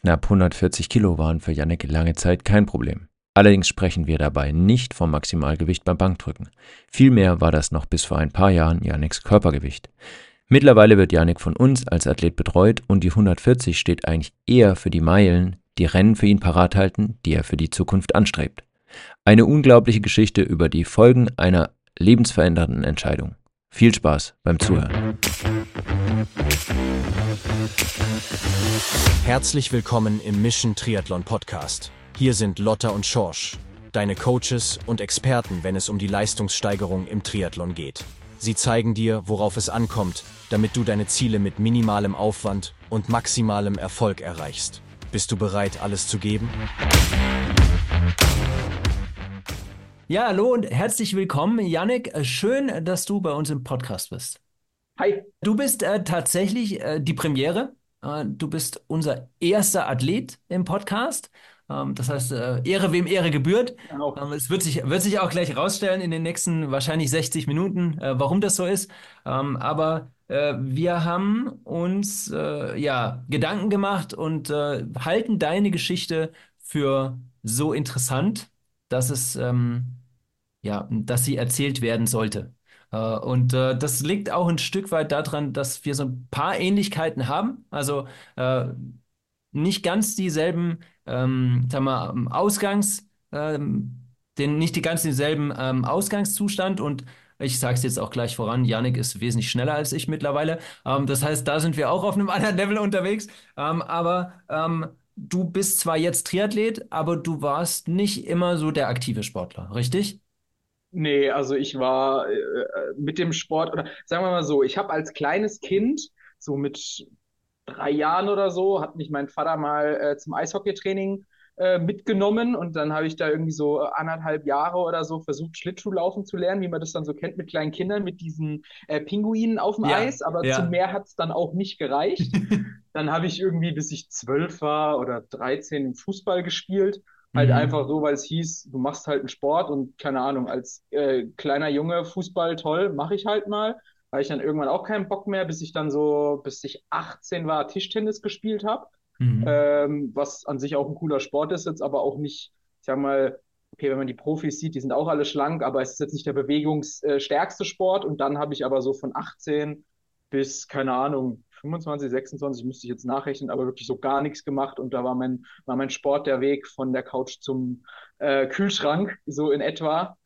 Knapp 140 Kilo waren für Jannik lange Zeit kein Problem. Allerdings sprechen wir dabei nicht vom Maximalgewicht beim Bankdrücken. Vielmehr war das noch bis vor ein paar Jahren Janniks Körpergewicht. Mittlerweile wird Jannik von uns als Athlet betreut und die 140 steht eigentlich eher für die Meilen, die Rennen für ihn parat halten, die er für die Zukunft anstrebt. Eine unglaubliche Geschichte über die Folgen einer lebensverändernden Entscheidung. Viel Spaß beim Zuhören. Herzlich willkommen im Mission Triathlon Podcast. Hier sind Lotta und Schorsch, deine Coaches und Experten, wenn es um die Leistungssteigerung im Triathlon geht. Sie zeigen dir, worauf es ankommt, damit du deine Ziele mit minimalem Aufwand und maximalem Erfolg erreichst. Bist du bereit, alles zu geben? Ja, hallo und herzlich willkommen, Jannik. Schön, dass du bei uns im Podcast bist. Hi. Du bist tatsächlich die Premiere. Du bist unser erster Athlet im Podcast. Das heißt, Ehre wem Ehre gebührt. Genau. Es wird sich auch gleich rausstellen in den nächsten wahrscheinlich 60 Minuten, warum das so ist. Aber wir haben uns Gedanken gemacht und halten deine Geschichte für so interessant, dass dass sie erzählt werden sollte. Das liegt auch ein Stück weit daran, dass wir so ein paar Ähnlichkeiten haben. Also nicht ganz dieselben, sagen wir, nicht die ganz denselben Ausgangszustand. Und ich sage es jetzt auch gleich voran, Yannick ist wesentlich schneller als ich mittlerweile. Das heißt, da sind wir auch auf einem anderen Level unterwegs. Du bist zwar jetzt Triathlet, aber du warst nicht immer so der aktive Sportler, richtig? Nee, also ich war mit dem Sport, oder sagen wir mal so, ich habe als kleines Kind, so mit 3 Jahren oder so, hat mich mein Vater mal zum Eishockeytraining mitgenommen und dann habe ich da irgendwie so 1,5 Jahre oder so versucht, Schlittschuhlaufen zu lernen, wie man das dann so kennt mit kleinen Kindern, mit diesen Pinguinen auf dem Ja, Eis, aber zu ja. mehr hat es dann auch nicht gereicht. Dann habe ich irgendwie, bis ich 12 war oder 13, Fußball gespielt. Halt einfach Mhm. so, weil es hieß, du machst halt einen Sport und keine Ahnung, als kleiner Junge Fußball toll, mache ich halt mal. Weil ich dann irgendwann auch keinen Bock mehr, bis ich 18 war, Tischtennis gespielt habe. Mhm. Was an sich auch ein cooler Sport ist, jetzt aber auch nicht, ich sag mal, okay, wenn man die Profis sieht, die sind auch alle schlank, aber es ist jetzt nicht der bewegungsstärkste Sport. Und dann habe ich aber so von 18 bis, keine Ahnung, 25, 26, müsste ich jetzt nachrechnen, aber wirklich so gar nichts gemacht. Und da war mein Sport der Weg von der Couch zum Kühlschrank, so in etwa.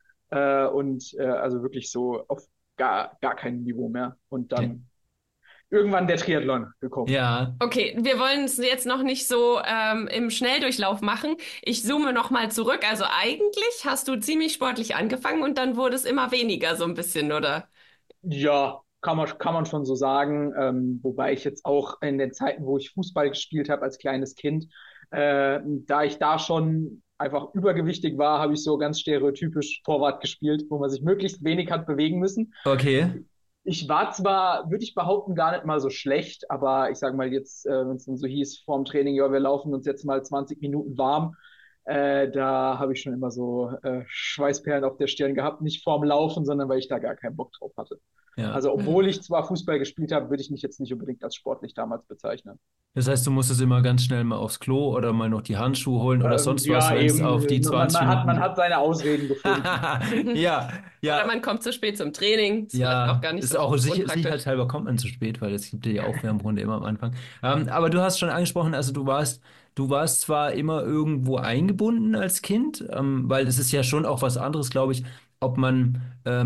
Also wirklich so auf gar kein Niveau mehr. Und dann irgendwann der Triathlon gekommen. Ja. Okay, wir wollen es jetzt noch nicht so im Schnelldurchlauf machen. Ich zoome noch mal zurück. Also eigentlich hast du ziemlich sportlich angefangen und dann wurde es immer weniger so ein bisschen, oder? Ja, kann man schon so sagen. Wobei ich jetzt auch in den Zeiten, wo ich Fußball gespielt habe als kleines Kind, da ich da schon einfach übergewichtig war, habe ich so ganz stereotypisch Torwart gespielt, wo man sich möglichst wenig hat bewegen müssen. Okay. Ich war zwar, würde ich behaupten, gar nicht mal so schlecht, aber ich sage mal jetzt, wenn es dann so hieß vorm Training, ja, wir laufen uns jetzt mal 20 Minuten warm, da habe ich schon immer so Schweißperlen auf der Stirn gehabt, nicht vorm Laufen, sondern weil ich da gar keinen Bock drauf hatte. Ja. Also obwohl Mhm. ich zwar Fußball gespielt habe, würde ich mich jetzt nicht unbedingt als sportlich damals bezeichnen. Das heißt, du musstest immer ganz schnell mal aufs Klo oder mal noch die Handschuhe holen oder sonst was, Ja, wenn es eben, auf die man, 20 man hat, man Minuten. hat seine Ausreden gefunden. Ja, Oder ja, man kommt zu spät zum Training. Ist vielleicht auch ja. gar nicht Ist so auch unpraktisch. sicherheitshalber kommt man zu spät, weil es gibt ja die Aufwärmrunde immer am Anfang. Aber du hast schon angesprochen, also du warst zwar immer irgendwo eingebunden als Kind, weil es ist ja schon auch was anderes, glaube ich, ob man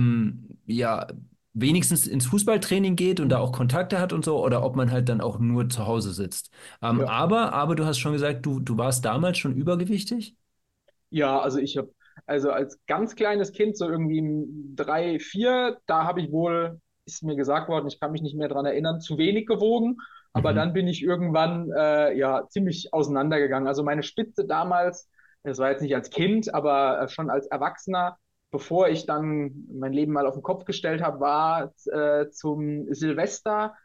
wenigstens ins Fußballtraining geht und da auch Kontakte hat und so, oder ob man halt dann auch nur zu Hause sitzt. Ja. Aber du hast schon gesagt, du warst damals schon übergewichtig? Ja, also als ganz kleines Kind, so irgendwie 3, 4, da habe ich wohl, ist mir gesagt worden, ich kann mich nicht mehr dran erinnern, zu wenig gewogen. Aber Mhm. dann bin ich irgendwann ja ziemlich auseinandergegangen. Also meine Spitze damals, das war jetzt nicht als Kind, aber schon als Erwachsener, bevor ich dann mein Leben mal auf den Kopf gestellt habe, war zum Silvester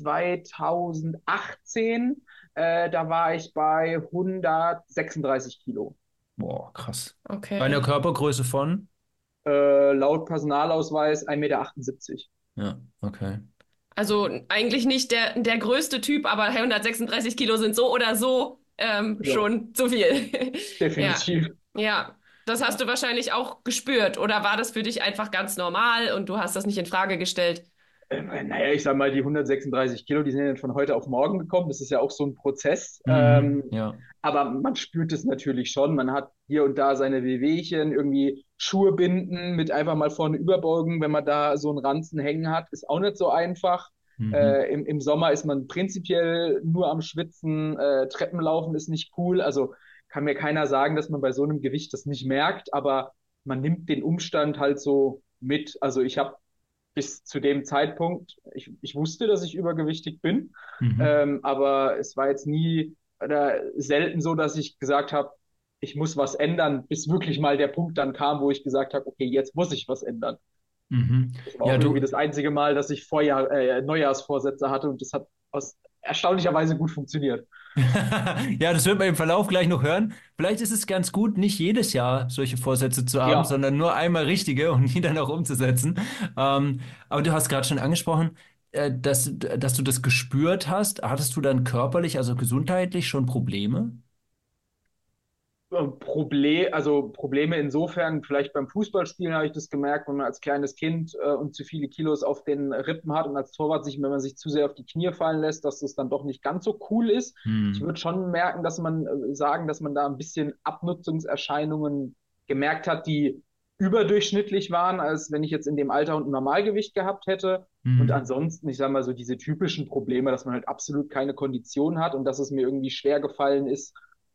2018. Da war ich bei 136 Kilo. Boah, krass. Bei einer Okay. Körpergröße von? Laut Personalausweis 1,78 Meter. Ja, okay. Also eigentlich nicht der größte Typ, aber 136 Kilo sind so oder so Ja, schon zu viel. Ja, definitiv. ja. Das hast du wahrscheinlich auch gespürt, oder war das für dich einfach ganz normal und du hast das nicht in Frage gestellt? Naja, ich sag mal, die 136 Kilo, die sind ja von heute auf morgen gekommen. Das ist ja auch so ein Prozess. Mhm. Ja. Aber man spürt es natürlich schon. Man hat hier und da seine Wehwehchen, irgendwie Schuhe binden, mit einfach mal vorne überbeugen, wenn man da so einen Ranzen hängen hat, ist auch nicht so einfach. Mhm. Im Sommer ist man prinzipiell nur am Schwitzen. Treppenlaufen ist nicht cool. Also kann mir keiner sagen, dass man bei so einem Gewicht das nicht merkt, aber man nimmt den Umstand halt so mit. Also ich habe bis zu dem Zeitpunkt, ich wusste, dass ich übergewichtig bin, Mhm. aber es war jetzt nie oder selten so, dass ich gesagt habe, ich muss was ändern, bis wirklich mal der Punkt dann kam, wo ich gesagt habe, okay, jetzt muss ich was ändern. Mhm. Das war Ja, auch irgendwie du, das einzige Mal, dass ich Neujahrsvorsätze hatte und das hat aus erstaunlicherweise gut funktioniert. ja, das wird man im Verlauf gleich noch hören. Vielleicht ist es ganz gut, nicht jedes Jahr solche Vorsätze zu haben, Ja, sondern nur einmal richtige und die dann auch umzusetzen. Aber du hast gerade schon angesprochen, dass du das gespürt hast. Hattest du dann körperlich, also gesundheitlich schon Probleme? Probleme insofern, vielleicht beim Fußballspielen habe ich das gemerkt, wenn man als kleines Kind und zu viele Kilos auf den Rippen hat und als Torwart sich, wenn man sich zu sehr auf die Knie fallen lässt, dass das dann doch nicht ganz so cool ist. Ich Hm. würde schon merken, sagen, dass man da ein bisschen Abnutzungserscheinungen gemerkt hat, die überdurchschnittlich waren, als wenn ich jetzt in dem Alter und ein Normalgewicht gehabt hätte. Und Hm. ansonsten, ich sage mal so, diese typischen Probleme, dass man halt absolut keine Kondition hat und dass es mir irgendwie schwer gefallen ist,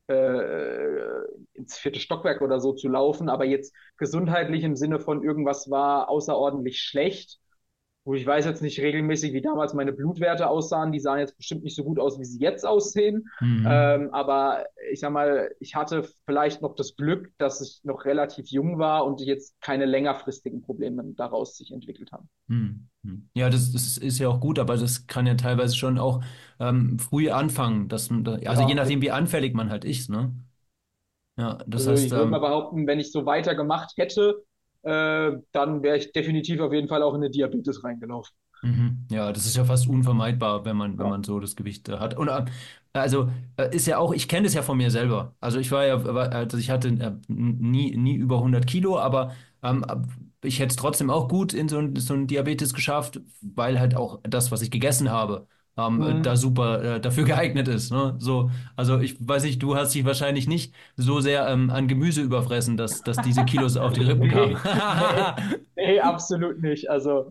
ins vierte Stockwerk oder so zu laufen, aber jetzt gesundheitlich im Sinne von irgendwas war außerordentlich schlecht, wo ich weiß jetzt nicht regelmäßig, wie damals meine Blutwerte aussahen. Die sahen jetzt bestimmt nicht so gut aus, wie sie jetzt aussehen. Hm. Aber ich sag mal, ich hatte vielleicht noch das Glück, dass ich noch relativ jung war und jetzt keine längerfristigen Probleme daraus sich entwickelt haben. Hm. Hm. Ja, das ist ja auch gut, aber das kann ja teilweise schon auch früh anfangen, also je Ja, nachdem, wie anfällig man halt ist, ne? Ja, das also heißt, ich würde mal behaupten, wenn ich so weitergemacht hätte, dann wäre ich definitiv auf jeden Fall auch in eine Diabetes reingelaufen. mhm. Ja, das ist ja fast unvermeidbar, wenn Ja. man so das Gewicht hat. Und also ist ja auch, ich kenne das ja von mir selber. Also also ich hatte nie über 100 Kilo, aber ich hätte es trotzdem auch gut in so ein Diabetes geschafft, weil halt auch das, was ich gegessen habe, da Mhm. super dafür geeignet ist. Ne? So, also ich weiß nicht, du hast dich wahrscheinlich nicht so sehr an Gemüse überfressen, dass diese Kilos auf die Rippen kamen. Nee, nee, absolut nicht. Also,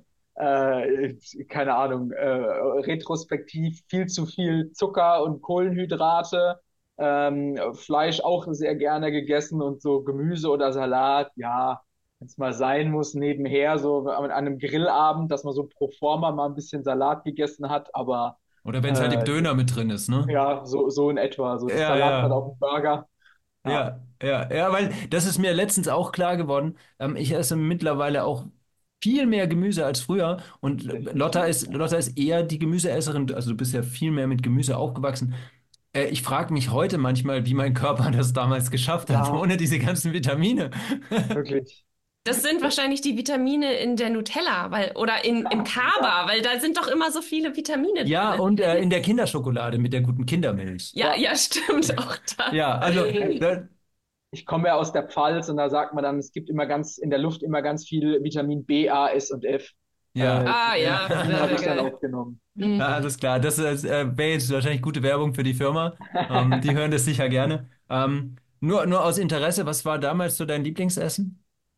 keine Ahnung, retrospektiv viel zu viel Zucker und Kohlenhydrate, Fleisch auch sehr gerne gegessen und so Gemüse oder Salat, ja, wenn es mal sein muss, nebenher, so an einem Grillabend, dass man so pro forma mal ein bisschen Salat gegessen hat, aber Oder wenn es halt im äh, Döner mit drin ist, ne? ja, so in etwa, so das Ja, Salatblatt ja. auf dem Burger. Ja, Ja, weil das ist mir letztens auch klar geworden. Ich esse mittlerweile auch viel mehr Gemüse als früher und definitiv. Lotta ist eher die Gemüseesserin, also du bist ja viel mehr mit Gemüse aufgewachsen. Ich frage mich heute manchmal, wie mein Körper das damals geschafft hat, Ja, ohne diese ganzen Vitamine. wirklich. Das sind wahrscheinlich die Vitamine in der Nutella, oder im Ja, Kaba, weil da sind doch immer so viele Vitamine Ja, drin. und in der Kinderschokolade mit der guten Kindermilch. Ja, ja. ja, stimmt auch das. Ja, also, Ich komme ja aus der Pfalz und da sagt man dann, es gibt immer ganz in der Luft immer ganz viel Vitamin B, A, S und F. ja, Ah ja, Die sehr, habe sehr ich dann geil. aufgenommen. ja, Hm. alles klar. Das wäre jetzt wahrscheinlich gute Werbung für die Firma. Die hören das sicher gerne. Nur aus Interesse, was war damals so dein Lieblingsessen?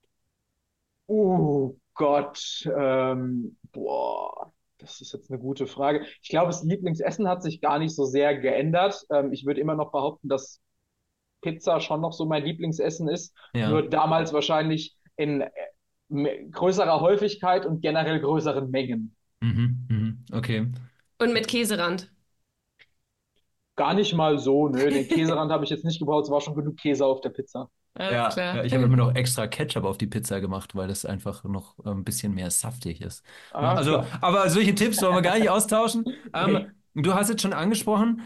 Oh Gott, boah, das ist jetzt eine gute Frage. Ich glaube, das Lieblingsessen hat sich gar nicht so sehr geändert. Ich würde immer noch behaupten, dass Pizza schon noch so mein Lieblingsessen ist. Ja. Nur damals wahrscheinlich in größerer Häufigkeit und generell größeren Mengen. Okay. Und mit Käserand. Gar nicht mal so, nö. Den Käserand habe ich jetzt nicht gebraucht, es war schon genug Käse auf der Pizza. Alles klar. Ich habe immer noch extra Ketchup auf die Pizza gemacht, weil das einfach noch ein bisschen mehr saftig ist. Ne? Ah, Also, klar. aber solche Tipps wollen wir gar nicht austauschen. Nee. Du hast jetzt schon angesprochen,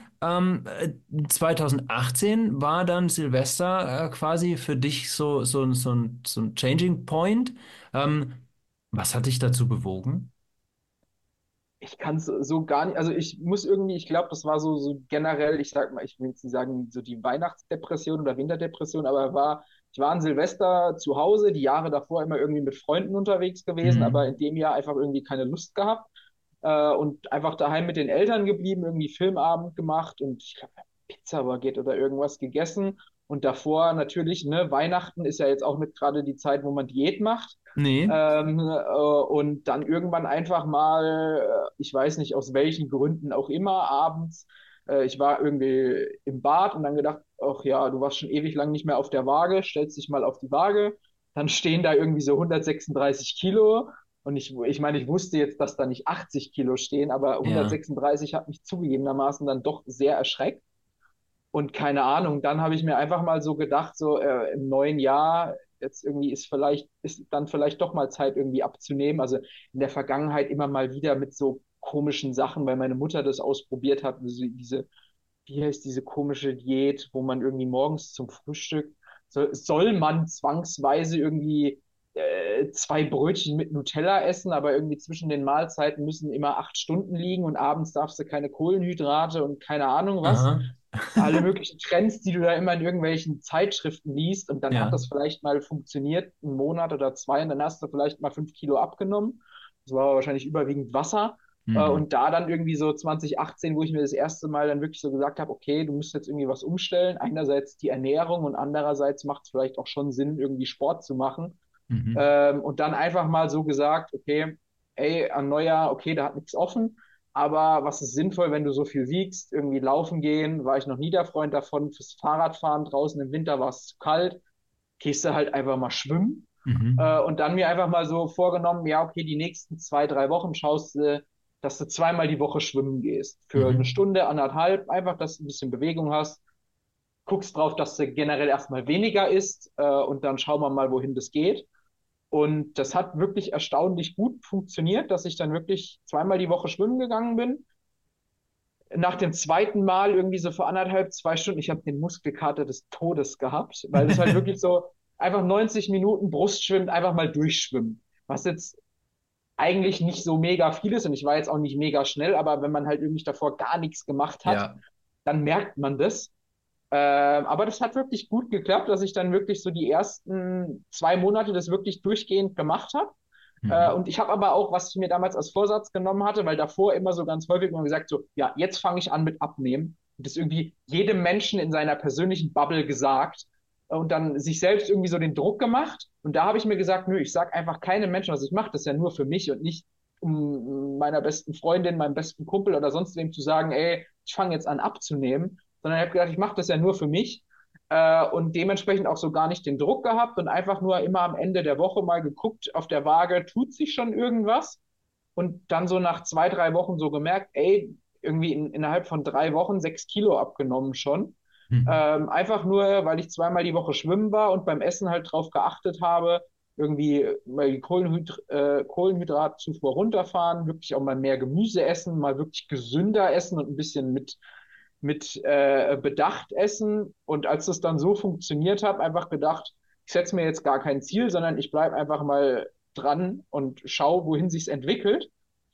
2018 war dann Silvester quasi für dich so ein Changing Point. Ähm, Was hat dich dazu bewogen? Ich kann es so gar nicht, also ich muss irgendwie, ich glaube, das war so generell, ich sag mal, ich will jetzt nicht sagen, so die Weihnachtsdepression oder Winterdepression, aber ich war an Silvester zu Hause, die Jahre davor immer irgendwie mit Freunden unterwegs gewesen, aber Mhm. in dem Jahr einfach irgendwie keine Lust gehabt und einfach daheim mit den Eltern geblieben, irgendwie Filmabend gemacht und ich glaube, Pizza-Baguette oder irgendwas gegessen. Und davor natürlich, ne, Weihnachten ist ja jetzt auch nicht gerade die Zeit, wo man Diät macht. Nee. Und dann irgendwann einfach mal, ich weiß nicht aus welchen Gründen auch immer, abends, ich war irgendwie im Bad und dann gedacht, ach ja, du warst schon ewig lang nicht mehr auf der Waage, stellst dich mal auf die Waage. Dann stehen da irgendwie so 136 Kilo. Und ich meine, ich wusste jetzt, dass da nicht 80 Kilo stehen, aber Ja. 136 hat mich zugegebenermaßen dann doch sehr erschreckt. Und keine Ahnung, dann habe ich mir einfach mal so gedacht, so im neuen Jahr, jetzt irgendwie ist dann vielleicht doch mal Zeit irgendwie abzunehmen. Also in der Vergangenheit immer mal wieder mit so komischen Sachen, weil meine Mutter das ausprobiert hat, wie heißt diese komische Diät, wo man irgendwie morgens zum Frühstück, soll man zwangsweise irgendwie zwei Brötchen mit Nutella essen, aber irgendwie zwischen den Mahlzeiten müssen immer 8 Stunden liegen und abends darfst du keine Kohlenhydrate und keine Ahnung was, Aha. alle möglichen Trends, die du da immer in irgendwelchen Zeitschriften liest und dann hat Ja. das vielleicht mal funktioniert, einen Monat oder zwei und dann hast du vielleicht mal 5 Kilo abgenommen. Das war aber wahrscheinlich überwiegend Wasser. Mhm. Und da dann irgendwie so 2018, wo ich mir das erste Mal dann wirklich so gesagt habe, okay, du musst jetzt irgendwie was umstellen. Einerseits die Ernährung und andererseits macht es vielleicht auch schon Sinn, irgendwie Sport zu machen. Mhm. Und dann einfach mal so gesagt, okay, ey, an Neujahr, okay, da hat nichts offen, aber was ist sinnvoll, wenn du so viel wiegst? Irgendwie laufen gehen, war ich noch nie der Freund davon. Fürs Fahrradfahren draußen im Winter war es zu kalt, gehst du halt einfach mal schwimmen. Mhm. Und dann mir einfach mal so vorgenommen, ja, okay, die nächsten 2, 3 Wochen schaust du, dass du zweimal die Woche schwimmen gehst. Für eine Mhm. Stunde, anderthalb, einfach, dass du ein bisschen Bewegung hast. Guckst drauf, dass du generell erstmal weniger isst und dann schauen wir mal, wohin das geht. Und das hat wirklich erstaunlich gut funktioniert, dass ich dann wirklich zweimal die Woche schwimmen gegangen bin. Nach dem zweiten Mal irgendwie so vor anderthalb, 2 Stunden, ich habe den Muskelkater des Todes gehabt, weil es halt wirklich so einfach 90 Minuten Brustschwimmen, einfach mal durchschwimmen. Was jetzt eigentlich nicht so mega viel ist und ich war jetzt auch nicht mega schnell, aber wenn man halt irgendwie davor gar nichts gemacht hat, Ja. dann merkt man das. Aber das hat wirklich gut geklappt, dass ich dann wirklich so die ersten 2 Monate das wirklich durchgehend gemacht habe. Mhm. Und ich habe aber auch, was ich mir damals als Vorsatz genommen hatte, weil davor immer so ganz häufig immer gesagt, so, ja, jetzt fange ich an mit Abnehmen. Und das irgendwie jedem Menschen in seiner persönlichen Bubble gesagt und dann sich selbst irgendwie so den Druck gemacht. Und da habe ich mir gesagt, nö, ich sage einfach keinem Menschen, was ich mache, das ist ja nur für mich und nicht um meiner besten Freundin, meinem besten Kumpel oder sonst wem zu sagen, ey, ich fange jetzt an abzunehmen, sondern ich habe gedacht, ich mache das ja nur für mich und dementsprechend auch so gar nicht den Druck gehabt und einfach nur immer am Ende der Woche mal geguckt auf der Waage, tut sich schon irgendwas und dann so nach 2, 3 Wochen so gemerkt, ey, irgendwie innerhalb von 3 Wochen 6 Kilo abgenommen schon. Mhm. Einfach nur, weil ich zweimal die Woche schwimmen war und beim Essen halt drauf geachtet habe, irgendwie mal die Kohlenhydratzufuhr runterfahren, wirklich auch mal mehr Gemüse essen, mal wirklich gesünder essen und ein bisschen mit Bedacht essen. Und als das dann so funktioniert hat, einfach gedacht, ich setze mir jetzt gar kein Ziel, sondern ich bleibe einfach mal dran und schaue, wohin sich's entwickelt.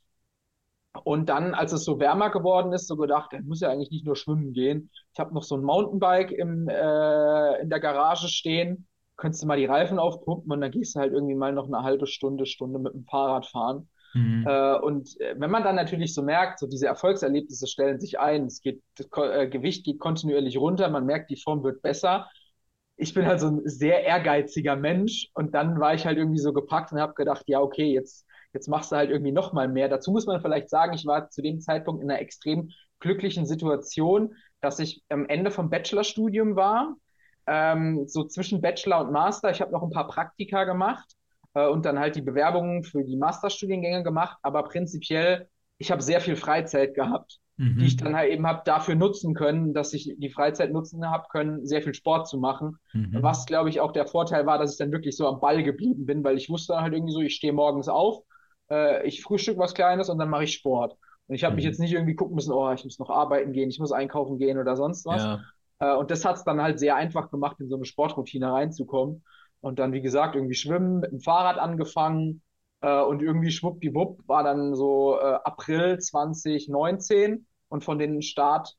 Und dann, als es so wärmer geworden ist, so gedacht, ich muss ja eigentlich nicht nur schwimmen gehen. Ich habe noch so ein Mountainbike in der Garage stehen. Könntest du mal die Reifen aufpumpen und dann gehst du halt irgendwie mal noch eine halbe Stunde mit dem Fahrrad fahren. Mhm. Wenn man dann natürlich so merkt, so diese Erfolgserlebnisse stellen sich ein, das Gewicht geht kontinuierlich runter, man merkt, die Form wird besser. Ich bin halt so ein sehr ehrgeiziger Mensch und dann war ich halt irgendwie so gepackt und habe gedacht, ja, okay, jetzt machst du halt irgendwie noch mal mehr. Dazu muss man vielleicht sagen, ich war zu dem Zeitpunkt in einer extrem glücklichen Situation, dass ich am Ende vom Bachelorstudium war, so zwischen Bachelor und Master. Ich habe noch ein paar Praktika gemacht und dann halt die Bewerbungen für die Masterstudiengänge gemacht, aber prinzipiell, ich habe sehr viel Freizeit gehabt, die ich Mhm. dann halt eben habe dafür nutzen können, dass ich die Freizeit nutzen habe können, sehr viel Sport zu machen. Was, Mhm. glaube ich, auch der Vorteil war, dass ich dann wirklich so am Ball geblieben bin, weil ich wusste dann halt irgendwie so, ich stehe morgens auf, ich frühstück was Kleines und dann mache ich Sport. Und ich habe mich jetzt Mhm. nicht irgendwie gucken müssen, oh, ich muss noch arbeiten gehen, ich muss einkaufen gehen oder sonst was. Ja. Und das hat es dann halt sehr einfach gemacht, in so eine Sportroutine reinzukommen. Und dann, wie gesagt, irgendwie schwimmen, mit dem Fahrrad angefangen, Und irgendwie schwuppdiwupp war dann so April 2019 und von den Start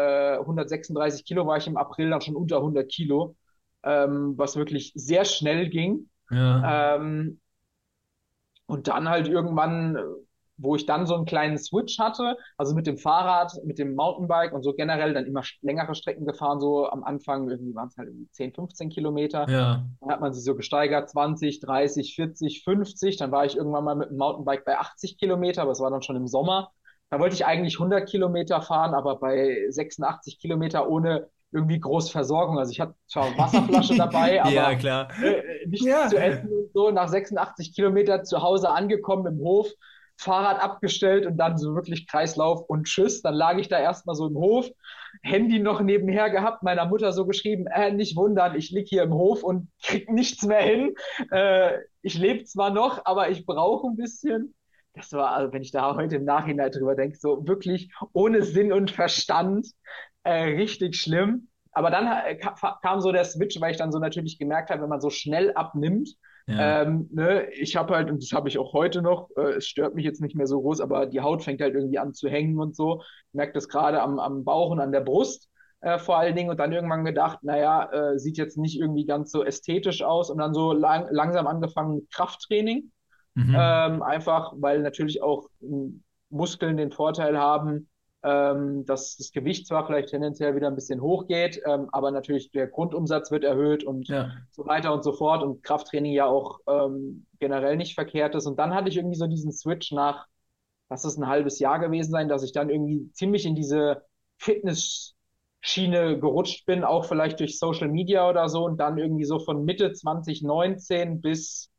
136 Kilo war ich im April dann schon unter 100 Kilo, was wirklich sehr schnell ging. Ja. Ähm, und dann halt irgendwann, wo ich dann so einen kleinen Switch hatte, also mit dem Fahrrad, mit dem Mountainbike und so generell dann immer längere Strecken gefahren, so am Anfang irgendwie waren es halt irgendwie 10, 15 Kilometer. Ja. Dann hat man sich so gesteigert, 20, 30, 40, 50. Dann war ich irgendwann mal mit dem Mountainbike bei 80 Kilometer, aber es war dann schon im Sommer. Da wollte ich eigentlich 100 Kilometer fahren, aber bei 86 Kilometer ohne irgendwie groß Versorgung. Also ich hatte zwar Wasserflasche dabei, Ja, aber klar. nichts Ja. zu essen und so. Nach 86 Kilometer zu Hause angekommen im Hof, Fahrrad abgestellt und dann so wirklich Kreislauf und Tschüss. Dann lag ich da erstmal so im Hof, Handy noch nebenher gehabt, meiner Mutter so geschrieben, nicht wundern, ich lieg hier im Hof und krieg nichts mehr hin. Ich lebe zwar noch, aber ich brauche ein bisschen. Das war, also wenn ich da heute im Nachhinein drüber denke, so wirklich ohne Sinn und Verstand, richtig schlimm. Aber dann kam so der Switch, weil ich dann so natürlich gemerkt habe, wenn man so schnell abnimmt, Ja. ne, ich habe halt, und das habe ich auch heute noch, es stört mich jetzt nicht mehr so groß, aber die Haut fängt halt irgendwie an zu hängen und so. Ich merke das gerade am Bauch und an der Brust vor allen Dingen und dann irgendwann gedacht, naja, sieht jetzt nicht irgendwie ganz so ästhetisch aus und dann so langsam angefangen mit Krafttraining. Mhm. Einfach, weil natürlich auch Muskeln den Vorteil haben, dass das Gewicht zwar vielleicht tendenziell wieder ein bisschen hochgeht, aber natürlich der Grundumsatz wird erhöht und Ja. so weiter und so fort und Krafttraining ja auch generell nicht verkehrt ist. Und dann hatte ich irgendwie so diesen Switch nach, lass es ein halbes Jahr gewesen sein, dass ich dann irgendwie ziemlich in diese Fitness-Schiene gerutscht bin, auch vielleicht durch Social Media oder so und dann irgendwie so von Mitte 2019 bis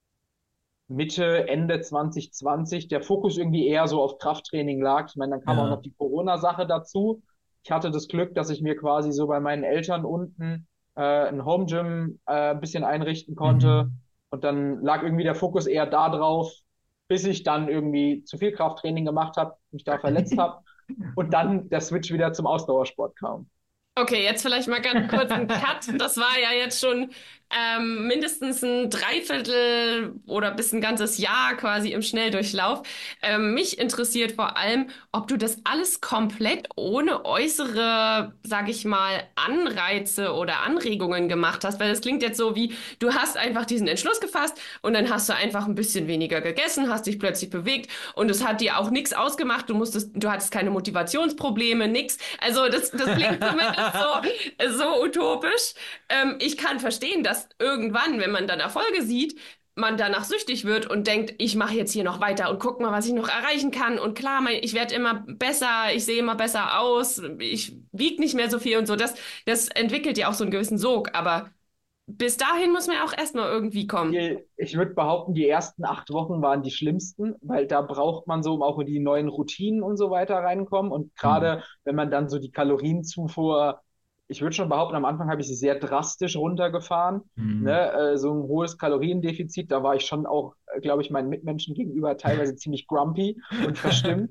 Mitte, Ende 2020 der Fokus irgendwie eher so auf Krafttraining lag. Ich meine, dann kam auch noch Ja. die Corona-Sache dazu. Ich hatte das Glück, dass ich mir quasi so bei meinen Eltern unten ein Home Gym ein bisschen einrichten konnte. Mhm. Und dann lag irgendwie der Fokus eher da drauf, bis ich dann irgendwie zu viel Krafttraining gemacht habe, mich da verletzt habe und dann der Switch wieder zum Ausdauersport kam. Okay, jetzt vielleicht mal ganz kurz ein Cut. Das war ja jetzt schon mindestens ein Dreiviertel oder bis ein ganzes Jahr quasi im Schnelldurchlauf. Mich interessiert vor allem, ob du das alles komplett ohne äußere, sag ich mal, Anreize oder Anregungen gemacht hast, weil das klingt jetzt so wie, du hast einfach diesen Entschluss gefasst und dann hast du einfach ein bisschen weniger gegessen, hast dich plötzlich bewegt und es hat dir auch nichts ausgemacht. Du hattest keine Motivationsprobleme, nix. Also das klingt zumindest so utopisch. Ich kann verstehen, dass irgendwann, wenn man dann Erfolge sieht, man danach süchtig wird und denkt, ich mache jetzt hier noch weiter und guck mal, was ich noch erreichen kann. Und klar, ich werde immer besser, ich sehe immer besser aus, ich wiege nicht mehr so viel und so. Das entwickelt ja auch so einen gewissen Sog. Aber bis dahin muss man ja auch erstmal irgendwie kommen. Ich würde behaupten, die ersten 8 Wochen waren die schlimmsten, weil da braucht man so, um auch in die neuen Routinen und so weiter reinkommen. Und Mhm. gerade wenn man dann so die Kalorienzufuhr, ich würde schon behaupten, am Anfang habe ich sie sehr drastisch runtergefahren. Mhm. Ne? So ein hohes Kaloriendefizit, da war ich schon auch, glaube ich, meinen Mitmenschen gegenüber teilweise ziemlich grumpy und verstimmt.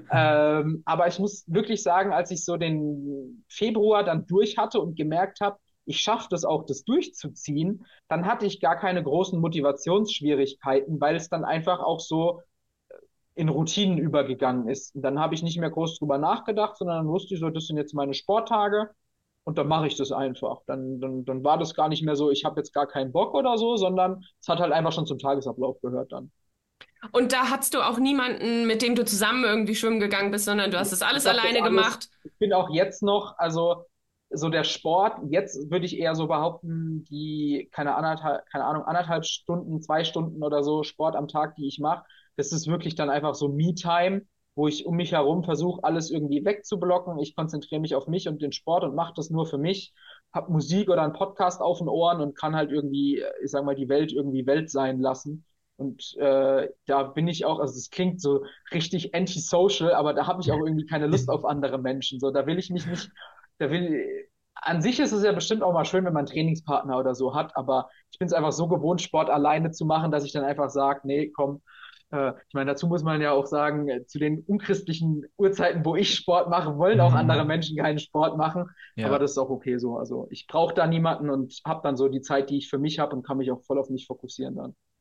Aber ich muss wirklich sagen, als ich so den Februar dann durch hatte und gemerkt habe, ich schaffe das auch, das durchzuziehen, dann hatte ich gar keine großen Motivationsschwierigkeiten, weil es dann einfach auch so in Routinen übergegangen ist. Und dann habe ich nicht mehr groß drüber nachgedacht, sondern dann wusste ich so, das sind jetzt meine Sporttage und dann mache ich das einfach. Dann war das gar nicht mehr so, ich habe jetzt gar keinen Bock oder so, sondern es hat halt einfach schon zum Tagesablauf gehört dann. Und da hattest du auch niemanden, mit dem du zusammen irgendwie schwimmen gegangen bist, sondern du hast das alles Ich habe das alleine alles, gemacht. ich bin auch jetzt noch, also so der Sport, jetzt würde ich eher so behaupten, die, keine Ahnung, 1,5 Stunden, 2 Stunden oder so Sport am Tag, die ich mache, das ist wirklich dann einfach so Me-Time, wo ich um mich herum versuche, alles irgendwie wegzublocken. Ich konzentriere mich auf mich und den Sport und mache das nur für mich, hab Musik oder einen Podcast auf den Ohren und kann halt irgendwie, ich sag mal, die Welt irgendwie Welt sein lassen. Und da bin ich auch, also es klingt so richtig antisocial, aber da habe ich auch irgendwie keine Lust auf andere Menschen. So, da will ich mich nicht, da will, an sich ist es ja bestimmt auch mal schön, wenn man einen Trainingspartner oder so hat, aber ich bin es einfach so gewohnt, Sport alleine zu machen, dass ich dann einfach sage, nee, komm, ich meine, dazu muss man ja auch sagen, zu den unchristlichen Uhrzeiten, wo ich Sport mache, wollen auch andere Mhm. Menschen keinen Sport machen, aber Ja. das ist auch okay so. Also ich brauche da niemanden und habe dann so die Zeit, die ich für mich habe und kann mich auch voll auf mich fokussieren dann.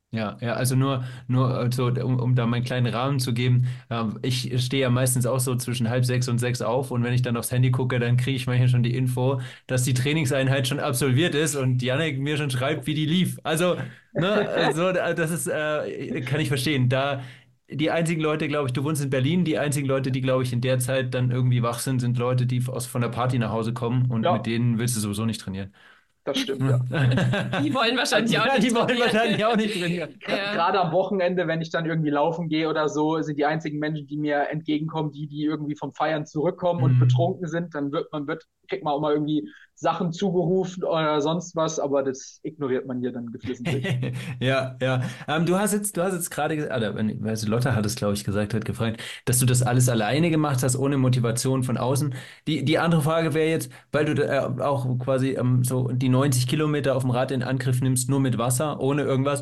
Ja, ja, also nur so, um da meinen kleinen Rahmen zu geben. Ich stehe ja meistens auch so zwischen halb sechs und sechs auf und wenn ich dann aufs Handy gucke, dann kriege ich manchmal schon die Info, dass die Trainingseinheit schon absolviert ist und Jannik mir schon schreibt, wie die lief. Also, ne, so, das ist, kann ich verstehen. Da die einzigen Leute, glaube ich, du wohnst in Berlin, die einzigen Leute, die, glaube ich, in der Zeit dann irgendwie wach sind, sind Leute, die von der Party nach Hause kommen und mit Ja, denen willst du sowieso nicht trainieren. das stimmt, ja. Die wollen Also, wahrscheinlich auch Ja, die nicht wollen trainieren. wahrscheinlich auch nicht trainieren. Ja. Gerade am Wochenende, wenn ich dann irgendwie laufen gehe oder so, sind die einzigen Menschen, die mir entgegenkommen, die irgendwie vom Feiern zurückkommen und Mhm. betrunken sind. Dann kriegt man auch mal irgendwie Sachen zugerufen oder sonst was, aber das ignoriert man hier dann geflissentlich. Ja, ja. Du hast jetzt gerade, also Lotta hat es, glaube ich, gesagt, hat gefragt, dass du das alles alleine gemacht hast, ohne Motivation von außen. Die andere Frage wäre jetzt, weil du auch quasi so die 90 Kilometer auf dem Rad in Angriff nimmst, nur mit Wasser, ohne irgendwas.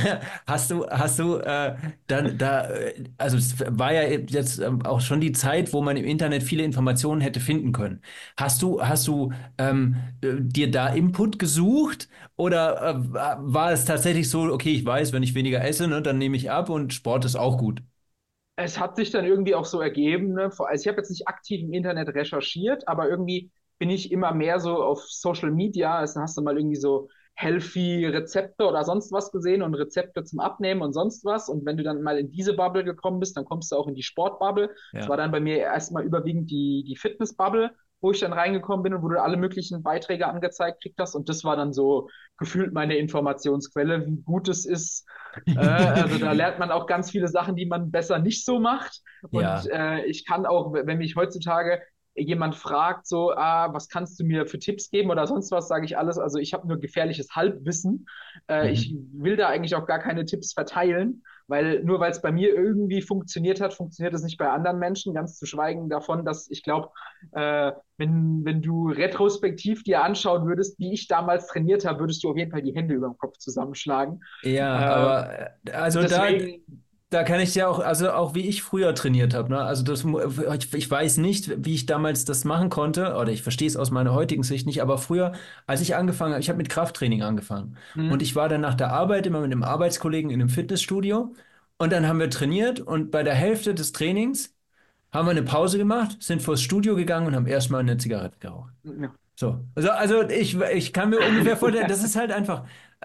Hast du dann da, also es war ja jetzt auch schon die Zeit, wo man im Internet viele Informationen hätte finden können. Hast du dir da Input gesucht? Oder war es tatsächlich so, okay, ich weiß, wenn ich weniger esse, ne, dann nehme ich ab und Sport ist auch gut. Es hat sich dann irgendwie auch so ergeben, ne? Also ich habe jetzt nicht aktiv im Internet recherchiert, aber irgendwie bin ich immer mehr so auf Social Media. Also hast du mal irgendwie so healthy Rezepte oder sonst was gesehen und Rezepte zum Abnehmen und sonst was. Und wenn du dann mal in diese Bubble gekommen bist, dann kommst du auch in die Sportbubble. Es war Ja. dann bei mir erstmal überwiegend die Fitnessbubble, wo ich dann reingekommen bin und wo du alle möglichen Beiträge angezeigt kriegt hast. Und das war dann so gefühlt meine Informationsquelle, wie gut es ist, also da lernt man auch ganz viele Sachen, die man besser nicht so macht. Und Ja. ich kann auch, wenn mich heutzutage jemand fragt, so, was kannst du mir für Tipps geben oder sonst was, sage ich alles. Also ich habe nur gefährliches Halbwissen. Ich Mhm. will da eigentlich auch gar keine Tipps verteilen, weil nur weil es bei mir irgendwie funktioniert hat, funktioniert es nicht bei anderen Menschen. Ganz zu schweigen davon, dass ich glaube, wenn du retrospektiv dir anschauen würdest, wie ich damals trainiert habe, würdest du auf jeden Fall die Hände über dem Kopf zusammenschlagen. Ja, Äh, aber also deswegen, da kann ich ja auch, also auch wie ich früher trainiert habe, ne? Also ich weiß nicht, wie ich damals das machen konnte, oder ich verstehe es aus meiner heutigen Sicht nicht, aber früher, als ich angefangen habe, ich habe mit Krafttraining angefangen. Und hm, ich war dann nach der Arbeit immer mit einem Arbeitskollegen in einem Fitnessstudio und dann haben wir trainiert und bei der Hälfte des Trainings haben wir eine Pause gemacht, sind vors Studio gegangen und haben erstmal eine Zigarette geraucht. ja. So, also ich kann mir ungefähr vorstellen, das ist halt einfach,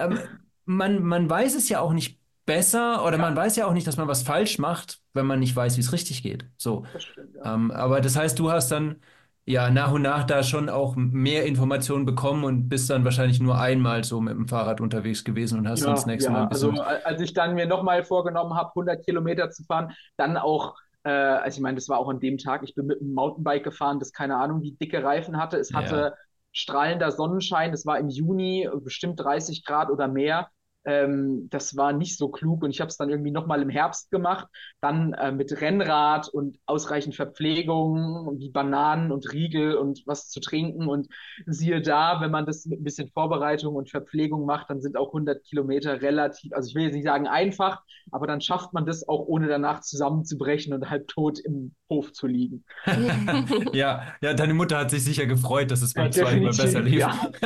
man weiß es ja auch nicht besser oder man Ja, weiß ja auch nicht, dass man was falsch macht, wenn man nicht weiß, wie es richtig geht. So, das stimmt, ja. aber das heißt, du hast dann ja nach und nach da schon auch mehr Informationen bekommen und bist dann wahrscheinlich nur einmal so mit dem Fahrrad unterwegs gewesen und hast dann das Ja, nächste Mal ja, ein also bisschen. als ich dann mir nochmal vorgenommen habe, 100 Kilometer zu fahren, dann auch, also ich meine, das war auch an dem Tag, ich bin mit einem Mountainbike gefahren, das keine Ahnung, wie dicke Reifen hatte. Es Ja, hatte strahlender Sonnenschein, es war im Juni, bestimmt 30 Grad oder mehr. Das war nicht so klug und ich habe es dann irgendwie nochmal im Herbst gemacht, dann mit Rennrad und ausreichend Verpflegung, wie Bananen und Riegel und was zu trinken und siehe da, wenn man das mit ein bisschen Vorbereitung und Verpflegung macht, dann sind auch 100 Kilometer relativ, also ich will jetzt nicht sagen einfach, aber dann schafft man das auch ohne danach zusammenzubrechen und halbtot im Hof zu liegen. ja, ja, deine Mutter hat sich sicher gefreut, dass es Ja, beim zweiten Mal besser definitiv, lief. ja.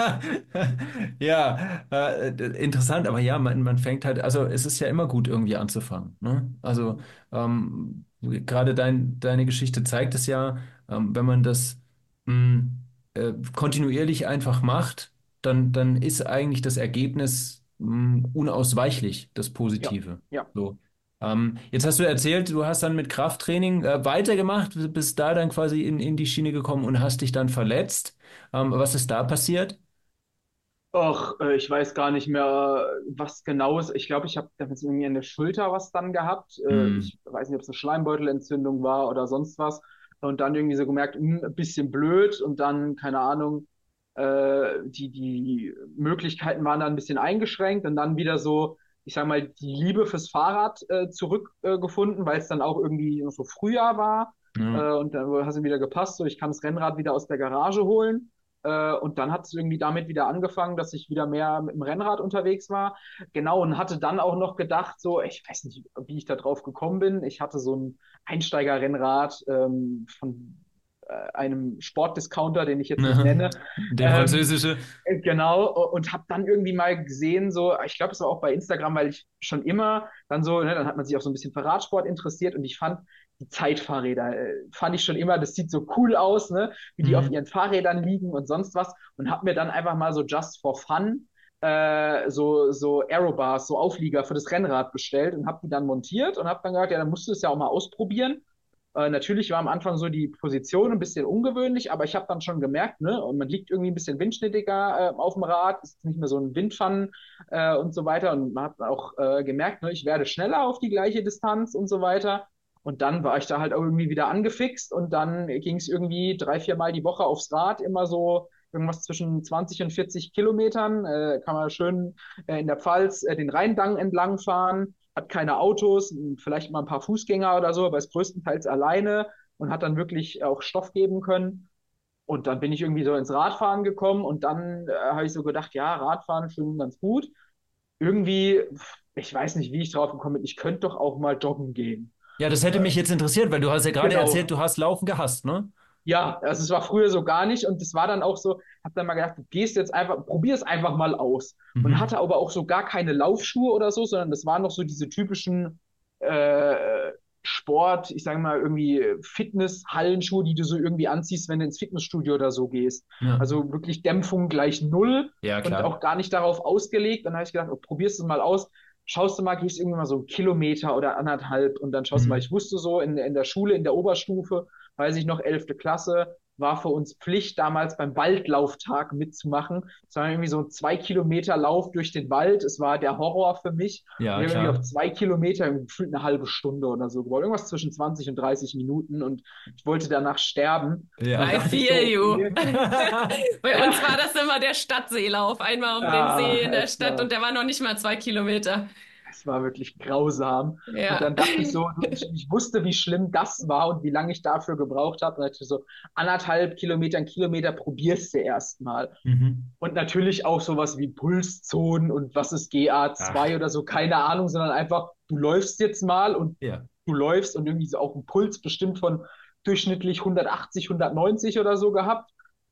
Ja, interessant, aber ja, man fängt halt, also es ist ja immer gut, irgendwie anzufangen. Ne? Also gerade deine Geschichte zeigt es ja, wenn man das mh, kontinuierlich einfach macht, dann ist eigentlich das Ergebnis unausweichlich, das Ja, Positive. ja. So. Jetzt hast du erzählt, du hast dann mit Krafttraining weitergemacht, bist da dann quasi in die Schiene gekommen und hast dich dann verletzt. Was ist da passiert? Och, ich weiß gar nicht mehr, was genau ist. Ich glaube, ich habe damit irgendwie an der Schulter was dann gehabt. Hm. Ich weiß nicht, ob es eine Schleimbeutelentzündung war oder sonst was. Und dann irgendwie so gemerkt, ein bisschen blöd und dann, keine Ahnung, die Möglichkeiten waren dann ein bisschen eingeschränkt und dann wieder so, ich sag mal, die Liebe fürs Fahrrad zurückgefunden, weil es dann auch irgendwie so Frühjahr war. Ja. Und dann hat es wieder gepasst, so ich kann das Rennrad wieder aus der Garage holen. Und dann hat es irgendwie damit wieder angefangen, dass ich wieder mehr mit dem Rennrad unterwegs war. Genau, und hatte dann auch noch gedacht, so, ich weiß nicht, wie ich da drauf gekommen bin. Ich hatte so ein Einsteigerrennrad einem Sportdiscounter, den ich jetzt nicht nenne. Der französische. Genau, und habe dann irgendwie mal gesehen, so, ich glaube, es war auch bei Instagram, weil ich schon immer dann so, ne, dann hat man sich auch so ein bisschen für Radsport interessiert und ich fand die Zeitfahrräder, fand ich schon immer, das sieht so cool aus, ne, wie die auf ihren Fahrrädern liegen und sonst was und habe mir dann einfach mal so just for fun so Aerobars, so Auflieger für das Rennrad bestellt und habe die dann montiert und habe dann gesagt, ja, dann musst du es ja auch mal ausprobieren. Natürlich war am Anfang so die Position ein bisschen ungewöhnlich, aber ich habe dann schon gemerkt, ne, und man liegt irgendwie ein bisschen windschnittiger auf dem Rad, ist nicht mehr so ein Windpfannen und so weiter. Und man hat auch gemerkt, ne, ich werde schneller auf die gleiche Distanz und so weiter. Und dann war ich da halt auch irgendwie wieder angefixt und dann ging es irgendwie 3, 4 Mal die Woche aufs Rad, immer so irgendwas zwischen 20 und 40 Kilometern. Kann man schön in der Pfalz den Rheingang entlang fahren, hat keine Autos, vielleicht mal ein paar Fußgänger oder so, aber ist größtenteils alleine und hat dann wirklich auch Stoff geben können. Und dann bin ich irgendwie so ins Radfahren gekommen und dann habe ich so gedacht, ja, Radfahren schon ganz gut. Irgendwie, ich weiß nicht, wie ich drauf gekommen bin, ich könnte doch auch mal joggen gehen. Ja, das hätte mich jetzt interessiert, weil du hast ja gerade Genau. erzählt, du hast Laufen gehasst, ne? Ja, also es war früher so gar nicht und es war dann auch so, hab dann mal gedacht, du gehst jetzt einfach, probier es einfach mal aus. Und Mhm. hatte aber auch so gar keine Laufschuhe oder so, sondern das waren noch so diese typischen äh, Sport, ich sage mal irgendwie Fitness-Hallenschuhe, die du so irgendwie anziehst, wenn du ins Fitnessstudio oder so gehst. Ja. Also wirklich Dämpfung gleich null Ja, und klar. auch gar nicht darauf ausgelegt. Dann habe ich gedacht, oh, probierst du mal aus. Schaust du mal, gehst irgendwie mal so 1 Kilometer oder anderthalb und dann schaust du mal, Mhm. ich wusste so in der Schule, in der Oberstufe, weiß ich noch, 11. Klasse, war für uns Pflicht, damals beim Waldlauftag mitzumachen. Es war irgendwie so ein 2 Kilometer Lauf durch den Wald. Es war der Horror für mich. Und Ja, ich habe irgendwie auf klar. 2 Kilometer gefühlt eine halbe Stunde oder so gebraucht. Irgendwas zwischen 20 und 30 Minuten und ich wollte danach sterben. Und dann Ja. I dachte ich feel so, you. okay, Bei uns ja, war das immer der Stadtseelauf, einmal um den See in der es Stadt und war der war noch nicht mal 2 Kilometer. Es war wirklich grausam. Und Ja. dann dachte ich so, ich wusste, wie schlimm das war und wie lange ich dafür gebraucht habe. Und dann dachte ich so, 1,5 Kilometer, 1 Kilometer probierst du erstmal. Mhm. Und natürlich auch sowas wie Pulszonen und was ist GA2 Ach, oder so, keine Ahnung, sondern einfach, du läufst jetzt mal und ja. du läufst und irgendwie so auch ein Puls bestimmt von durchschnittlich 180, 190 oder so gehabt.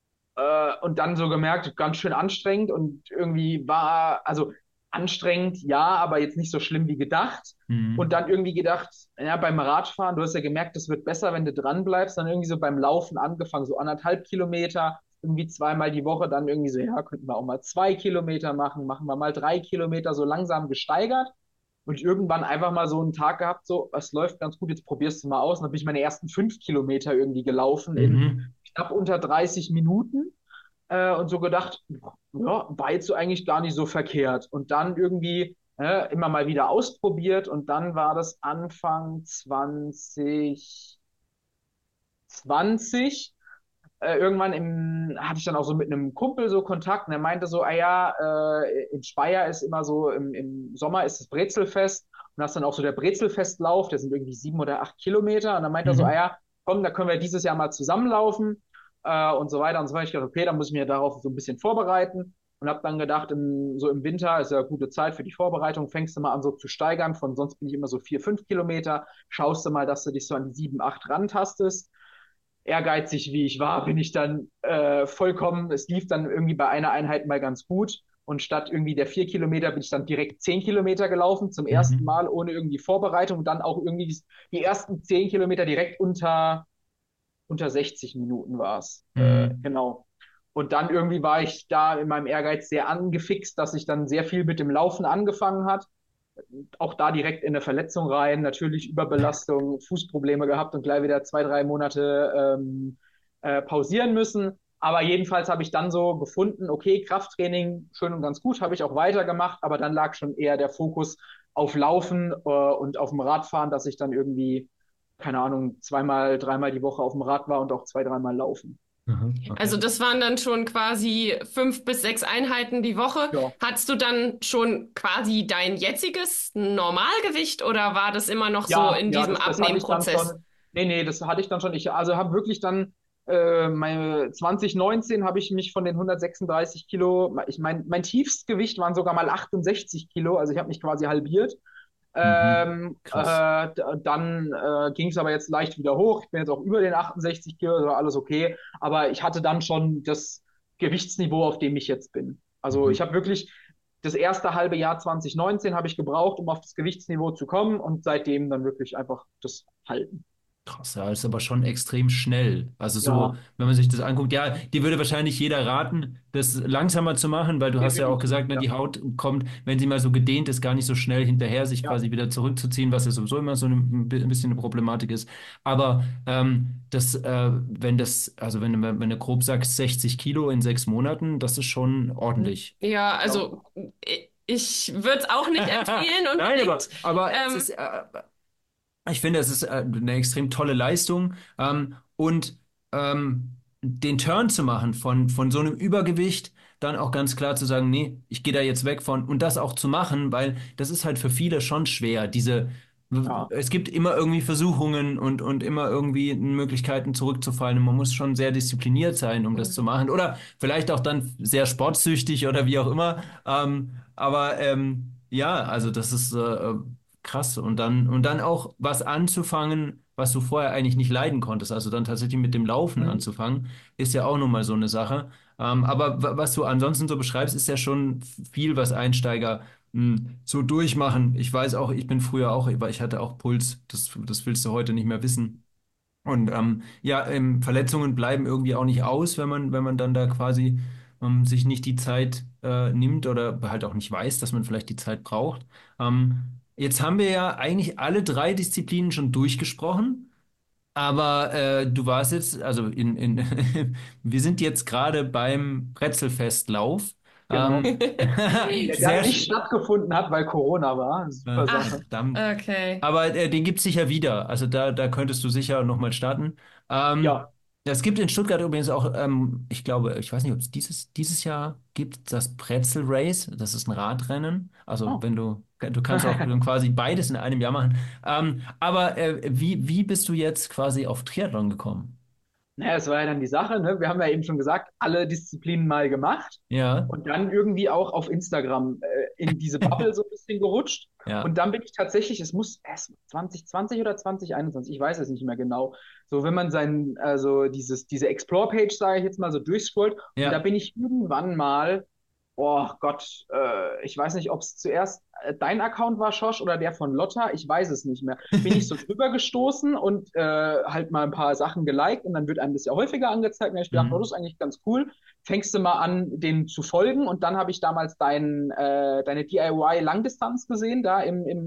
Und dann so gemerkt, ganz schön anstrengend und irgendwie war, also anstrengend, ja, aber jetzt nicht so schlimm wie gedacht. Und Mhm. dann irgendwie gedacht, ja, beim Radfahren, du hast ja gemerkt, das wird besser, wenn du dran bleibst. Dann irgendwie so beim Laufen angefangen, so 1,5 Kilometer, irgendwie 2 Mal die Woche, dann irgendwie so, ja, könnten wir auch mal 2 Kilometer machen, machen wir mal 3 Kilometer, so langsam gesteigert. Und irgendwann einfach mal so einen Tag gehabt, so, es läuft ganz gut, jetzt probierst du mal aus. Und dann bin ich meine ersten 5 Kilometer irgendwie gelaufen in Mhm. knapp unter 30 Minuten und so gedacht, ja, war jetzt so eigentlich gar nicht so verkehrt. Und dann irgendwie immer mal wieder ausprobiert und dann war das Anfang 2020. Irgendwann hatte ich dann auch so mit einem Kumpel so Kontakt und er meinte so, ah ja, in Speyer ist immer so, im Sommer ist das Brezelfest und das ist dann auch so der Brezelfestlauf, der sind irgendwie 7 oder 8 Kilometer und dann meinte er so, ah Mhm. ja, komm, da können wir dieses Jahr mal zusammenlaufen und so weiter und so weiter. Ich dachte, okay, dann muss ich mir darauf so ein bisschen vorbereiten und habe dann gedacht, so im Winter ist ja eine gute Zeit für die Vorbereitung, fängst du mal an so zu steigern, von sonst bin ich immer so 4, 5 Kilometer, schaust du mal, dass du dich so an die 7, 8 rantastest. Ehrgeizig wie ich war, bin ich dann vollkommen, es lief dann irgendwie bei einer Einheit mal ganz gut. Und statt irgendwie der 4 Kilometer bin ich dann direkt 10 Kilometer gelaufen, zum ersten Mhm. Mal ohne irgendwie Vorbereitung und dann auch irgendwie die ersten 10 Kilometer direkt unter 60 Minuten war es. Mhm. Genau. Und dann irgendwie war ich da in meinem Ehrgeiz sehr angefixt, dass ich dann sehr viel mit dem Laufen angefangen hat. Auch da direkt in eine Verletzung rein, natürlich Überbelastung, Fußprobleme gehabt und gleich wieder 2, 3 Monate pausieren müssen. Aber jedenfalls habe ich dann so gefunden, okay, Krafttraining, schön und ganz gut, habe ich auch weitergemacht, aber dann lag schon eher der Fokus auf Laufen und auf dem Radfahren, dass ich dann irgendwie, keine Ahnung, 2, 3 Mal die Woche auf dem Rad war und auch 2, 3 Mal laufen. Mhm. Also Okay. das waren dann schon quasi 5 bis 6 Einheiten die Woche. Ja, Hattest du dann schon quasi dein jetziges Normalgewicht oder war das immer noch so ja, in ja, diesem das hatte ich dann Abnehmprozess? schon. Nee, nee, das hatte ich dann schon. Ich also habe wirklich dann meine 2019 habe ich mich von den 136 Kilo, mein Tiefstgewicht waren sogar mal 68 Kilo, also ich habe mich quasi halbiert. Mhm. Krass. Dann ging es aber jetzt leicht wieder hoch. Ich bin jetzt auch über den 68 Kilo, also alles okay. Aber ich hatte dann schon das Gewichtsniveau, auf dem ich jetzt bin. Also ich Mhm. habe wirklich das erste halbe Jahr 2019 habe ich gebraucht, um auf das Gewichtsniveau zu kommen und seitdem dann wirklich einfach das halten. Krass, ja, ist aber schon extrem schnell. Also so, Ja, wenn man sich das anguckt, ja, dir würde wahrscheinlich jeder raten, das langsamer zu machen, weil du hast ja auch definitiv. gesagt, ne, Ja, die Haut kommt, wenn sie mal so gedehnt ist, gar nicht so schnell hinterher, sich ja. quasi wieder zurückzuziehen, was ja sowieso immer so ein bisschen eine Problematik ist. Aber wenn also wenn du grob sagst, 60 Kilo in 6 Monaten, das ist schon ordentlich. Ja, Ja, also ich würde es auch nicht empfehlen Nein, unbedingt. aber es Ähm, ist, ich finde, es ist eine extrem tolle Leistung. Und den Turn zu machen von so einem Übergewicht, dann auch ganz klar zu sagen, nee, ich gehe da jetzt weg von und das auch zu machen, weil das ist halt für viele schon schwer. ja. Es gibt immer irgendwie Versuchungen und immer irgendwie Möglichkeiten zurückzufallen. Und man muss schon sehr diszipliniert sein, um das zu machen. Oder vielleicht auch dann sehr sportsüchtig oder wie auch immer. Aber ja, also das ist krass. Und dann auch was anzufangen, was du vorher eigentlich nicht leiden konntest. Also dann tatsächlich mit dem Laufen Mhm. anzufangen, ist ja auch nochmal so eine Sache. Aber was du ansonsten so beschreibst, ist ja schon viel, was Einsteiger so durchmachen. Ich weiß auch, ich bin früher auch, weil ich hatte auch Puls. Das willst du heute nicht mehr wissen. Und ja, Verletzungen bleiben irgendwie auch nicht aus, wenn man dann da quasi sich nicht die Zeit nimmt oder halt auch nicht weiß, dass man vielleicht die Zeit braucht. Jetzt haben wir ja eigentlich alle drei Disziplinen schon durchgesprochen, aber du warst jetzt, also wir sind jetzt gerade beim Brezelfestlauf. Genau. Ähm, Der sehr, nicht stattgefunden hat, weil Corona war. Super Sache. verdammt. okay. Aber den gibt es sicher wieder. Also da könntest du sicher nochmal starten. Ja, Es gibt in Stuttgart übrigens auch, ich glaube, ich weiß nicht, ob es dieses Jahr gibt, das Pretzel Race. Das ist ein Radrennen. Also oh. du kannst auch dann quasi beides in einem Jahr machen. Aber wie bist du jetzt quasi auf Triathlon gekommen? Naja, es war ja dann die Sache, ne? Wir haben ja eben schon gesagt, alle Disziplinen mal gemacht Ja, und dann irgendwie auch auf Instagram in diese Bubble so ein bisschen gerutscht. ja, Und dann bin ich tatsächlich, es muss erst 2020 oder 2021, ich weiß es nicht mehr genau. So, wenn man also diese Explore-Page, sage ich jetzt mal, so durchscrollt, und da ja. bin ich irgendwann mal, oh Gott, ich weiß nicht, ob es zuerst dein Account war, Schosch, oder der von Lotta, ich weiß es nicht mehr. Bin ich so drüber gestoßen und halt mal ein paar Sachen geliked und dann wird einem das ja häufiger angezeigt. Und dann hab ich gedacht, oh, das Mhm. ist eigentlich ganz cool. Fängst du mal an, den zu folgen und dann habe ich damals deine DIY-Langdistanz gesehen, da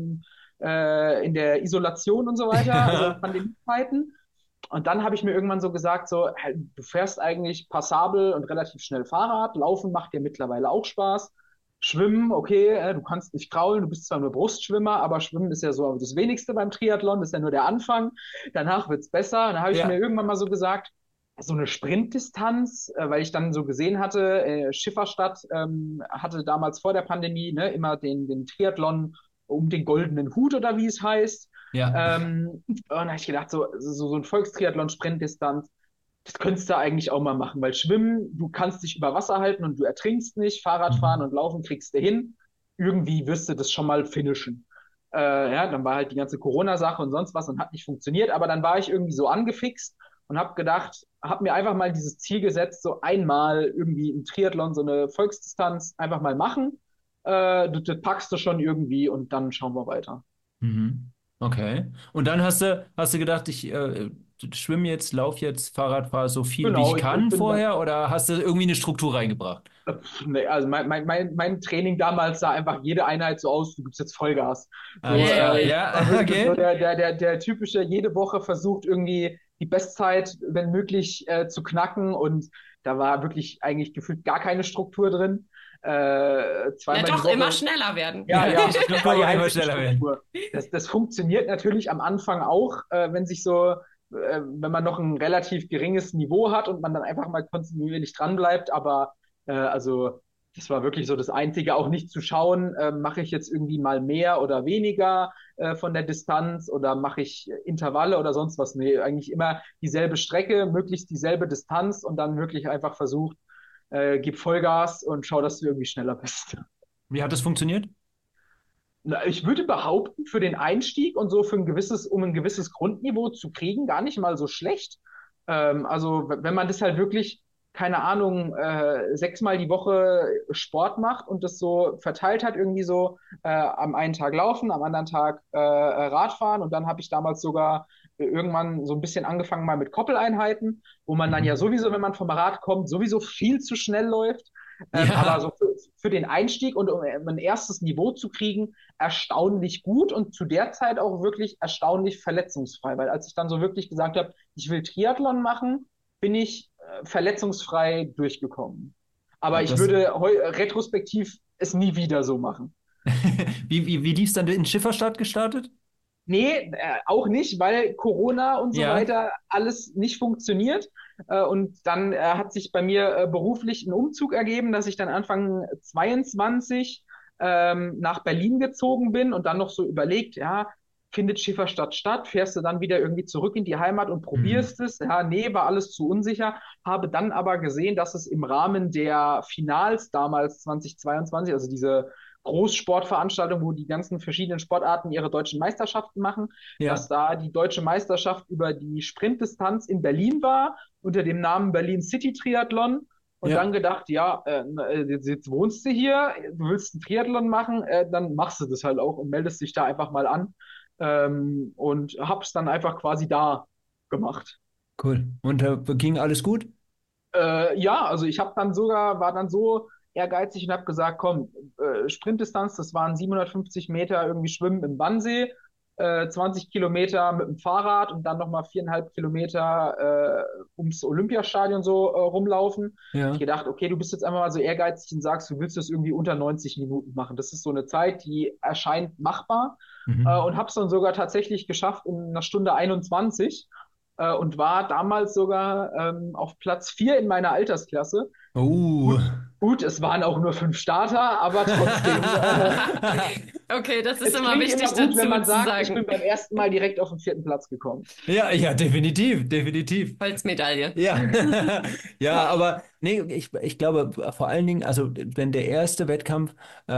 in der Isolation und so weiter, also Ja. Pandemiezeiten. Und dann habe ich mir irgendwann so gesagt, so, hey, du fährst eigentlich passabel und relativ schnell Fahrrad, Laufen macht dir mittlerweile auch Spaß. Schwimmen, okay, du kannst nicht kraulen, du bist zwar nur Brustschwimmer, aber Schwimmen ist ja so das Wenigste beim Triathlon, das ist ja nur der Anfang. Danach wird's besser. Und dann habe ich mir Ja. irgendwann mal so gesagt, so eine Sprintdistanz, weil ich dann so gesehen hatte, Schifferstadt hatte damals vor der Pandemie immer den Triathlon um den goldenen Hut oder wie es heißt. Ja. Und dann habe ich gedacht, so ein Volkstriathlon-Sprintdistanz, das könntest du eigentlich auch mal machen, weil Schwimmen, du kannst dich über Wasser halten und du ertrinkst nicht, Fahrradfahren Mhm. und Laufen kriegst du hin. Irgendwie wirst du das schon mal finishen. Ja, dann war halt die ganze Corona-Sache und sonst was und hat nicht funktioniert, aber dann war ich irgendwie so angefixt und habe gedacht, habe mir einfach mal dieses Ziel gesetzt, so einmal irgendwie im Triathlon so eine Volksdistanz einfach mal machen. Das packst du schon irgendwie und dann schauen wir weiter. Mhm. Okay. Und dann hast du gedacht, ich schwimme jetzt, laufe jetzt, Fahrrad fahre so viel wie ich Genau, ich kann bin dann, vorher oder hast du irgendwie eine Struktur reingebracht? Nee, also mein Training damals sah einfach jede Einheit so aus, du gibst jetzt Vollgas. So, Alles klar. ich Ja, war wirklich so okay. der typische, jede Woche versucht irgendwie die Bestzeit, wenn möglich, zu knacken und da war wirklich eigentlich gefühlt gar keine Struktur drin. Ja, Zweimal die doch, immer Woche. schneller werden. Ja, Ja, die ja, das war Struktur die war immer einzige schneller werden. Struktur. Das funktioniert natürlich am Anfang auch, wenn sich so, wenn man noch ein relativ geringes Niveau hat und man dann einfach mal kontinuierlich dranbleibt. Aber also das war wirklich so das Einzige, auch nicht zu schauen, mache ich jetzt irgendwie mal mehr oder weniger von der Distanz oder mache ich Intervalle oder sonst was. Nee, eigentlich immer dieselbe Strecke, möglichst dieselbe Distanz und dann wirklich einfach versucht, gib Vollgas und schau, dass du irgendwie schneller bist. Wie hat das funktioniert? Ich würde behaupten, für den Einstieg und so um ein gewisses Grundniveau zu kriegen, gar nicht mal so schlecht. Also, wenn man das halt wirklich, keine Ahnung, 6-mal die Woche Sport macht und das so verteilt hat, irgendwie so am einen Tag laufen, am anderen Tag Radfahren und dann habe ich damals sogar irgendwann so ein bisschen angefangen mal mit Koppeleinheiten, wo man dann ja Mhm. sowieso, wenn man vom Rad kommt, sowieso viel zu schnell läuft. Aber Ja, so für den Einstieg und um ein erstes Niveau zu kriegen, erstaunlich gut und zu der Zeit auch wirklich erstaunlich verletzungsfrei. Weil als ich dann so wirklich gesagt habe, ich will Triathlon machen, bin ich verletzungsfrei durchgekommen. Aber ich das. würde retrospektiv es nie wieder so machen. Wie lief es dann in Schifferstadt gestartet? Nee, auch nicht, weil Corona und so Ja. weiter alles nicht funktioniert. Und dann hat sich bei mir beruflich ein Umzug ergeben, dass ich dann Anfang 22 nach Berlin gezogen bin und dann noch so überlegt, ja, findet Schifferstadt statt? Fährst du dann wieder irgendwie zurück in die Heimat und Mhm. probierst es? Ja, nee, war alles zu unsicher. Habe dann aber gesehen, dass es im Rahmen der Finals damals 2022, also diese Großsportveranstaltung, wo die ganzen verschiedenen Sportarten ihre deutschen Meisterschaften machen, dass Ja. da die deutsche Meisterschaft über die Sprintdistanz in Berlin war, unter dem Namen Berlin City Triathlon. Und dann Ja. gedacht, ja, jetzt wohnst du hier, du willst einen Triathlon machen, dann machst du das halt auch und meldest dich da einfach mal an. Und hab's dann einfach quasi da gemacht. Cool. Und ging alles gut? Ja, also war dann so ehrgeizig und habe gesagt, komm, Sprintdistanz, das waren 750 Meter irgendwie schwimmen im Wannsee, 20 Kilometer mit dem Fahrrad und dann nochmal 4,5 Kilometer ums Olympiastadion so rumlaufen. Ich Ja. gedacht, okay, du bist jetzt einfach mal so ehrgeizig und sagst, du willst das irgendwie unter 90 Minuten machen. Das ist so eine Zeit, die erscheint machbar Mhm. und habe es dann sogar tatsächlich geschafft in einer Stunde 21 und war damals sogar auf Platz 4 in meiner Altersklasse. Oh. Gut, es waren auch nur 5 Starter, aber trotzdem, Okay, das ist es immer klingt immer wichtig gut, wenn dazu man zu sagt, ich sagen. bin beim ersten Mal direkt auf den 4. Platz gekommen. Ja, ja, definitiv, definitiv. Holzmedaille. Ja, ja, aber nee, ich glaube vor allen Dingen, also wenn der erste Wettkampf,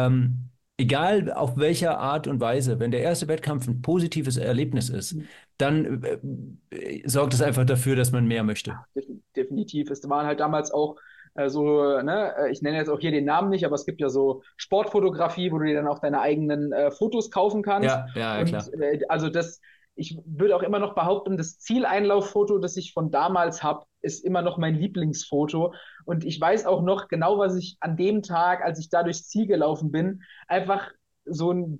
egal auf welcher Art und Weise, wenn der erste Wettkampf ein positives Erlebnis ist, dann sorgt es einfach dafür, dass man mehr möchte. Definitiv. Es waren halt damals auch so, ne, ich nenne jetzt auch hier den Namen nicht, aber es gibt ja so Sportfotografie, wo du dir dann auch deine eigenen Fotos kaufen kannst. Ja, ja, ja, Und klar. also ich würde auch immer noch behaupten, das Zieleinlauffoto, das ich von damals habe, ist immer noch mein Lieblingsfoto. Und ich weiß auch noch genau, was ich an dem Tag, als ich da durchs Ziel gelaufen bin, einfach so ein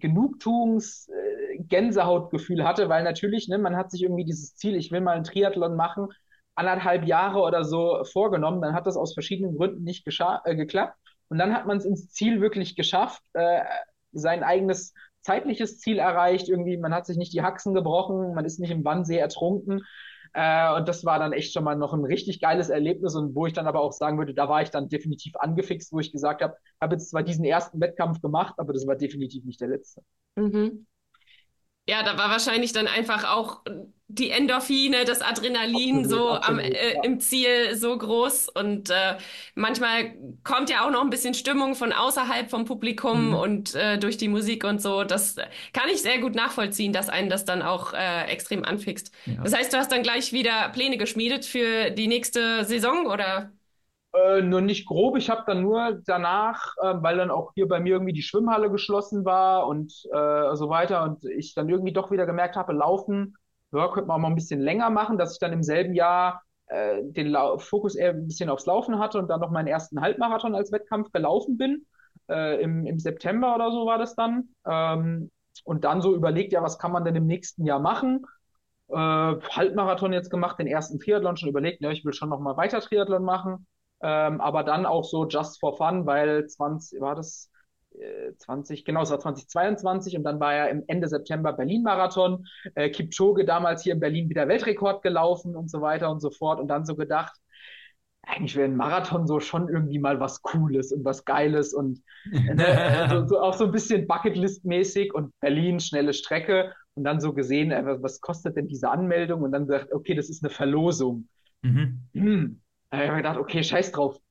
Gänsehautgefühl hatte, weil natürlich, ne, man hat sich irgendwie dieses Ziel, ich will mal einen Triathlon machen, 1,5 Jahre oder so vorgenommen. Dann hat das aus verschiedenen Gründen nicht geklappt. Und dann hat man es ins Ziel wirklich geschafft, sein eigenes zeitliches Ziel erreicht. Irgendwie, man hat sich nicht die Haxen gebrochen, man ist nicht im Wannsee ertrunken. Und das war dann echt schon mal noch ein richtig geiles Erlebnis und wo ich dann aber auch sagen würde, da war ich dann definitiv angefixt, wo ich gesagt habe jetzt zwar diesen ersten Wettkampf gemacht, aber das war definitiv nicht der letzte. Mhm. Ja, da war wahrscheinlich dann einfach auch die Endorphine, das Adrenalin Absolut, so absolut. Ja. im Ziel so groß und manchmal kommt ja auch noch ein bisschen Stimmung von außerhalb vom Publikum Mhm. und durch die Musik und so. Das kann ich sehr gut nachvollziehen, dass einen das dann auch extrem anfixt. Ja. Das heißt, du hast dann gleich wieder Pläne geschmiedet für die nächste Saison oder? Nur nicht grob. Ich habe dann nur danach, weil dann auch hier bei mir irgendwie die Schwimmhalle geschlossen war und so weiter und ich dann irgendwie doch wieder gemerkt habe, Laufen, ja, könnte man auch mal ein bisschen länger machen, dass ich dann im selben Jahr den Fokus eher ein bisschen aufs Laufen hatte und dann noch meinen ersten Halbmarathon als Wettkampf gelaufen bin. Im September oder so war das dann. Und dann so überlegt, ja, was kann man denn im nächsten Jahr machen? Halbmarathon jetzt gemacht, den ersten Triathlon schon überlegt, ja, ich will schon noch mal weiter Triathlon machen, aber dann auch so just for fun, weil 20, war das 20, genau, es war 2022 und dann war ja im Ende September Berlin-Marathon, Kipchoge damals hier in Berlin wieder Weltrekord gelaufen und so weiter und so fort und dann so gedacht, eigentlich wäre ein Marathon so schon irgendwie mal was Cooles und was Geiles und ne, so auch so ein bisschen Bucketlist-mäßig und Berlin, schnelle Strecke und dann so gesehen, was kostet denn diese Anmeldung und dann gesagt, okay, das ist eine Verlosung. Mhm. Da habe ich mir gedacht, okay, scheiß drauf.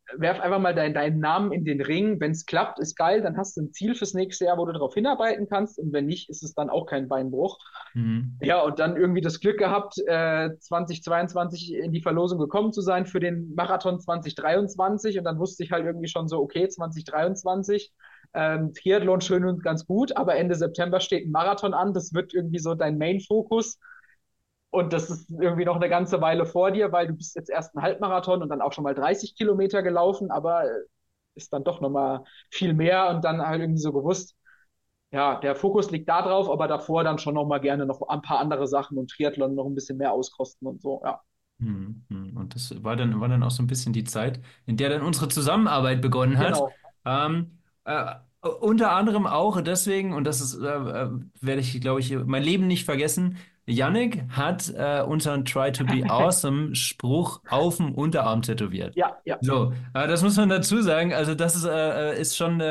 werf einfach mal deinen Namen in den Ring. Wenn es klappt, ist geil, dann hast du ein Ziel fürs nächste Jahr, wo du darauf hinarbeiten kannst. Und wenn nicht, ist es dann auch kein Beinbruch. Mhm. Ja, und dann irgendwie das Glück gehabt, 2022 in die Verlosung gekommen zu sein für den Marathon 2023. Und dann wusste ich halt irgendwie schon so, okay, 2023, Triathlon schön und ganz gut, aber Ende September steht ein Marathon an. Das wird irgendwie so dein Main-Fokus. Und das ist irgendwie noch eine ganze Weile vor dir, weil du bist jetzt erst einen Halbmarathon und dann auch schon mal 30 Kilometer gelaufen, aber ist dann doch noch mal viel mehr und dann halt irgendwie so gewusst, ja, der Fokus liegt da drauf, aber davor dann schon noch mal gerne noch ein paar andere Sachen und Triathlon noch ein bisschen mehr auskosten und so, ja. Und das war dann auch so ein bisschen die Zeit, in der dann unsere Zusammenarbeit begonnen hat. Genau. Ähm, äh, unter anderem auch deswegen, und das ist, werde ich, glaube ich, mein Leben nicht vergessen. Yannick hat unseren Try to be awesome Spruch auf dem Unterarm tätowiert. Ja, ja. So, das muss man dazu sagen. Also das ist schon,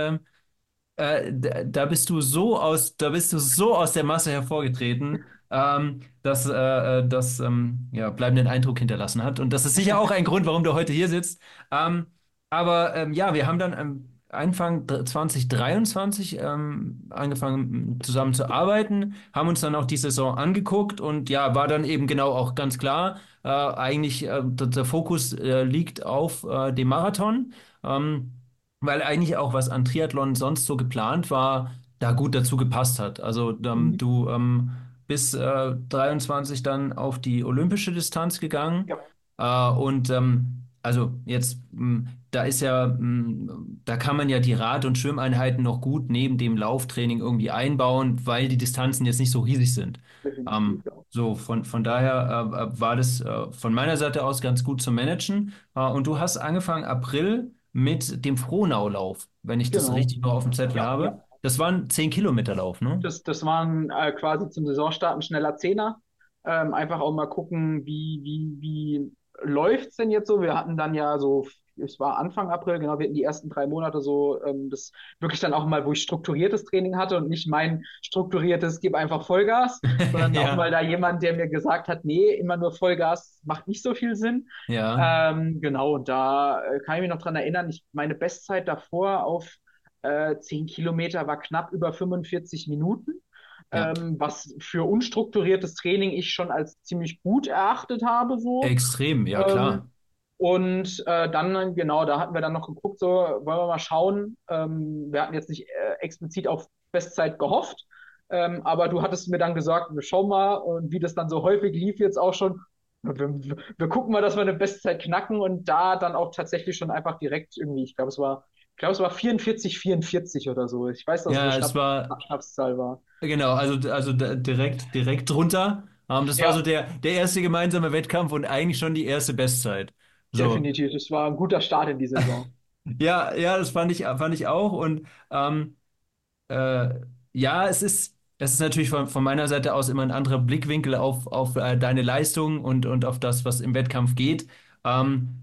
da bist du so aus der Masse hervorgetreten, dass das ja, bleibenden Eindruck hinterlassen hat. Und das ist sicher auch ein Grund, warum du heute hier sitzt. Ähm, aber ja, wir haben dann Anfang 2023 angefangen zusammen zu arbeiten, haben uns dann auch die Saison angeguckt und ja, war dann eben genau auch ganz klar, eigentlich der Fokus liegt auf dem Marathon. Weil eigentlich auch was an Triathlon sonst so geplant war, da gut dazu gepasst hat. Also Mhm. du bist 23 dann auf die olympische Distanz gegangen Ja, und also jetzt da ist ja da kann man ja die Rad- und Schwimmeinheiten noch gut neben dem Lauftraining irgendwie einbauen, weil die Distanzen jetzt nicht so riesig sind. definitiv, ja. So von daher war das von meiner Seite aus ganz gut zu managen. Und du hast angefangen April mit dem Frohnaulauf, wenn ich das Genau. richtig noch auf dem Zettel Ja, ja. habe. Das war ein 10-Kilometer-Lauf, ne? Das waren quasi zum Saisonstart ein schneller Zehner. Einfach auch mal gucken, wie läuft's denn jetzt so? Wir hatten dann ja so, es war Anfang April, genau, wir hatten die ersten 3 Monate so, das wirklich dann auch mal, wo ich strukturiertes Training hatte und nicht mein strukturiertes, gib einfach Vollgas, sondern auch Ja, mal da jemand, der mir gesagt hat, nee, immer nur Vollgas macht nicht so viel Sinn. ja, Genau, und da kann ich mich noch dran erinnern, meine Bestzeit davor auf 10 Kilometer war knapp über 45 Minuten, ja. was für unstrukturiertes Training ich schon als ziemlich gut erachtet habe, so. Extrem, ja Ähm, klar. und dann, genau, da hatten wir dann noch geguckt, so, wollen wir mal schauen. Wir hatten jetzt nicht explizit auf Bestzeit gehofft, aber du hattest mir dann gesagt, wir schauen mal, und wie das dann so häufig lief jetzt auch schon. Wir gucken mal, dass wir eine Bestzeit knacken und da dann auch tatsächlich schon einfach direkt irgendwie, ich glaube, es war 44, 44 oder so. Ich weiß, dass es eine Ja, es war, Schnapszahl war. genau, also direkt drunter. Das war so Ja, der erste gemeinsame Wettkampf und eigentlich schon die erste Bestzeit. So. definitiv. Es war ein guter Start in die Saison. Ja, ja, das fand ich auch. Und äh, ja, es ist natürlich von meiner Seite aus immer ein anderer Blickwinkel auf deine Leistung und auf das, was im Wettkampf geht. Ähm,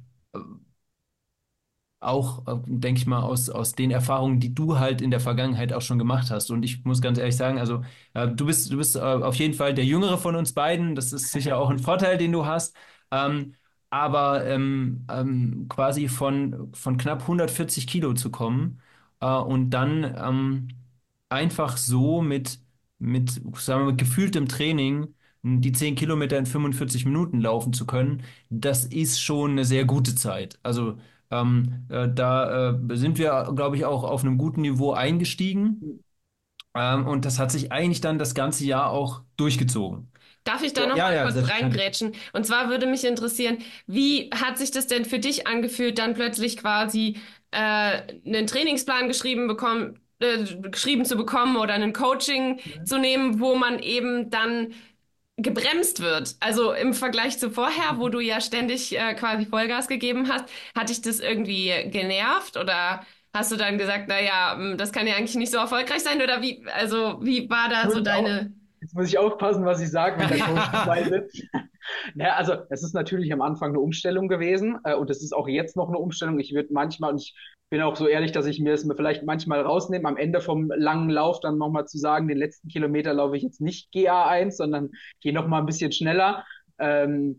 auch, denke ich mal, aus den Erfahrungen, die du halt in der Vergangenheit auch schon gemacht hast. Und ich muss ganz ehrlich sagen, also du bist auf jeden Fall der Jüngere von uns beiden. Das ist sicher auch ein Vorteil, den du hast. Ähm, aber quasi von knapp 140 Kilo zu kommen und dann einfach so sagen wir mal, gefühltem Training die 10 Kilometer in 45 Minuten laufen zu können, das ist schon eine sehr gute Zeit. Also da sind wir, glaube ich, auch auf einem guten Niveau eingestiegen. Und das hat sich eigentlich dann das ganze Jahr auch durchgezogen. Darf ich da Ja, noch Ja, mal ja, kurz selbstverständlich. reingrätschen? Und zwar würde mich interessieren, wie hat sich das denn für dich angefühlt, dann plötzlich quasi einen Trainingsplan geschrieben zu bekommen oder ein Coaching zu nehmen, wo man eben dann gebremst wird? Also im Vergleich zu vorher, wo du ja ständig quasi Vollgas gegeben hast, hat dich das irgendwie genervt oder hast du dann gesagt, naja, das kann ja eigentlich nicht so erfolgreich sein oder wie, also wie war jetzt da muss so ich auch, deine... jetzt muss ich aufpassen, was ich sage, wenn der Coach Ja. dabei sitzt. Naja, also es ist natürlich am Anfang eine Umstellung gewesen und es ist auch jetzt noch eine Umstellung. Ich würde manchmal, und ich bin auch so ehrlich, dass ich mir es mir vielleicht manchmal rausnehme, am Ende vom langen Lauf dann nochmal zu sagen, den letzten Kilometer laufe ich jetzt nicht GA1, sondern gehe nochmal ein bisschen schneller. Ähm,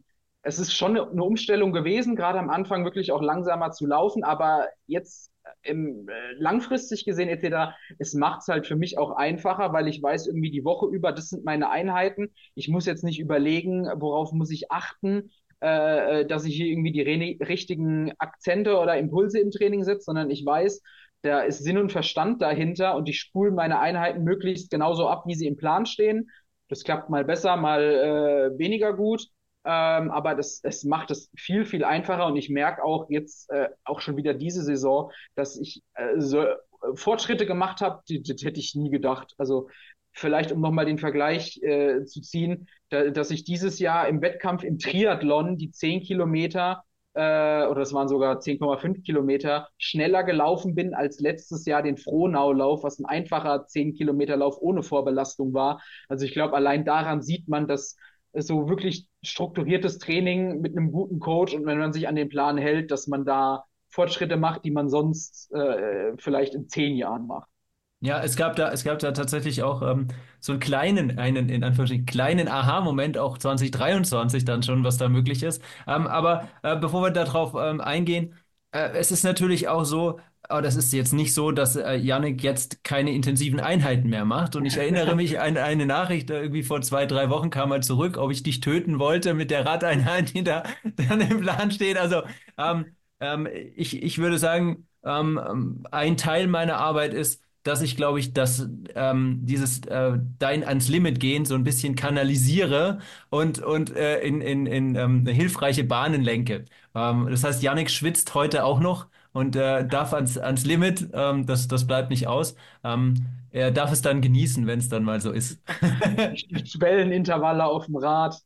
es ist schon eine Umstellung gewesen, gerade am Anfang wirklich auch langsamer zu laufen, aber jetzt langfristig gesehen etc., es macht es halt für mich auch einfacher, weil ich weiß irgendwie die Woche über, das sind meine Einheiten. Ich muss jetzt nicht überlegen, worauf muss ich achten, dass ich hier irgendwie die richtigen Akzente oder Impulse im Training setze, sondern ich weiß, da ist Sinn und Verstand dahinter und ich spule meine Einheiten möglichst genauso ab, wie sie im Plan stehen. Das klappt mal besser, mal weniger gut. Aber es macht es viel, viel einfacher und ich merke auch jetzt, auch schon wieder diese Saison, dass ich so Fortschritte gemacht habe, das hätte ich nie gedacht. Also vielleicht, um nochmal den Vergleich zu ziehen, dass ich dieses Jahr im Wettkampf im Triathlon die 10 Kilometer oder das waren sogar 10,5 Kilometer, schneller gelaufen bin als letztes Jahr den Frohnau-Lauf, was ein einfacher 10 Kilometer Lauf ohne Vorbelastung war. Also ich glaube, allein daran sieht man, dass so wirklich strukturiertes Training mit einem guten Coach und wenn man sich an den Plan hält, dass man da Fortschritte macht, die man sonst vielleicht in 10 Jahren macht. Ja, es gab da tatsächlich auch so einen in Anführungsstrichen kleinen Aha-Moment, auch 2023 dann schon, was da möglich ist. Aber bevor wir darauf eingehen, es ist natürlich auch so, aber das ist jetzt nicht so, dass Yannick jetzt keine intensiven Einheiten mehr macht. Und ich erinnere mich an eine Nachricht, irgendwie vor 2, 3 Wochen kam er zurück, ob ich dich töten wollte mit der Radeinheit, die da dann im Plan steht. Also ich würde sagen, ein Teil meiner Arbeit ist, dass ich, glaube ich, dass dieses dein ans Limit gehen so ein bisschen kanalisiere und in hilfreiche Bahnen lenke. Das heißt, Yannick schwitzt heute auch noch und darf ans Limit. Das bleibt nicht aus. Er darf es dann genießen, wenn es dann mal so ist. Die Schwellenintervalle auf dem Rad,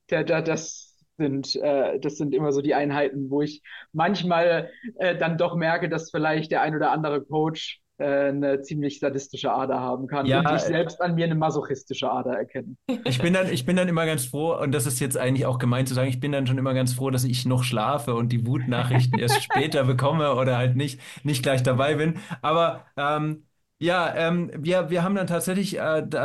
das sind immer so die Einheiten, wo ich manchmal dann doch merke, dass vielleicht der ein oder andere Coach eine ziemlich sadistische Ader haben kann Ja, und ich selbst an mir eine masochistische Ader erkenne. ich bin dann immer ganz froh, und das ist jetzt eigentlich auch gemein zu sagen, ich bin dann schon immer ganz froh, dass ich noch schlafe und die Wutnachrichten erst später bekomme oder halt nicht gleich dabei bin. Aber ja, wir haben dann tatsächlich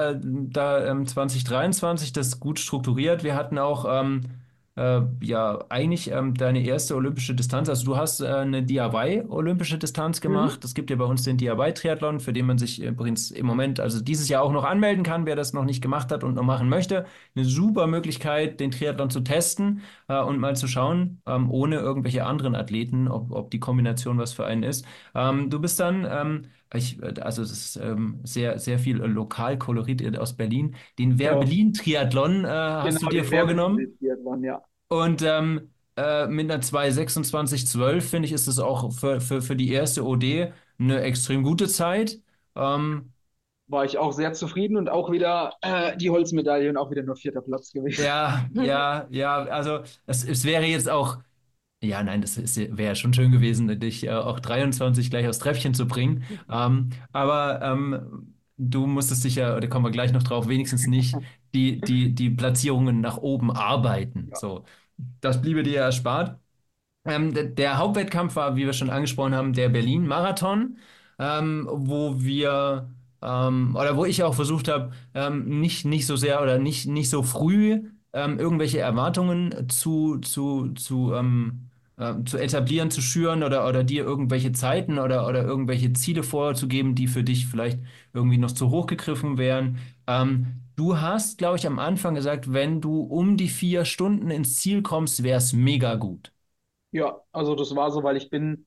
2023 das gut strukturiert. Wir hatten auch ja eigentlich deine erste olympische Distanz. Also du hast eine DIY-olympische Distanz Mhm. gemacht. Es gibt ja bei uns den DIY-Triathlon, für den man sich übrigens im Moment, also dieses Jahr auch noch anmelden kann, wer das noch nicht gemacht hat und noch machen möchte. Eine super Möglichkeit, den Triathlon zu testen und mal zu schauen, ohne irgendwelche anderen Athleten, ob die Kombination was für einen ist. Du bist dann also es ist sehr, sehr viel Lokalkolorit aus Berlin. Den Ja, Wer-Berlin-Triathlon hast du genau, dir den Werbung vorgenommen. ja. Und mit einer 2:26,12 finde ich, ist es auch für die erste OD eine extrem gute Zeit. Ähm, War ich auch sehr zufrieden und auch wieder die Holzmedaille und auch wieder nur vierter Platz gewesen. ja, also es wäre jetzt auch, ja, nein, wäre schon schön gewesen, dich auch 23 gleich aufs Treppchen zu bringen. Aber du musstest dich ja, da kommen wir gleich noch drauf, wenigstens nicht die Platzierungen nach oben arbeiten. Ja. So, das bliebe dir ja erspart. Der Hauptwettkampf war, wie wir schon angesprochen haben, der Berlin-Marathon, wo wir oder wo ich auch versucht habe, nicht so sehr oder nicht so früh irgendwelche Erwartungen zu etablieren, zu schüren oder dir irgendwelche Zeiten oder irgendwelche Ziele vorzugeben, die für dich vielleicht irgendwie noch zu hoch gegriffen wären. Du hast, glaube ich, am Anfang gesagt, wenn du um die 4 Stunden ins Ziel kommst, wäre es mega gut. Ja, also das war so, weil ich bin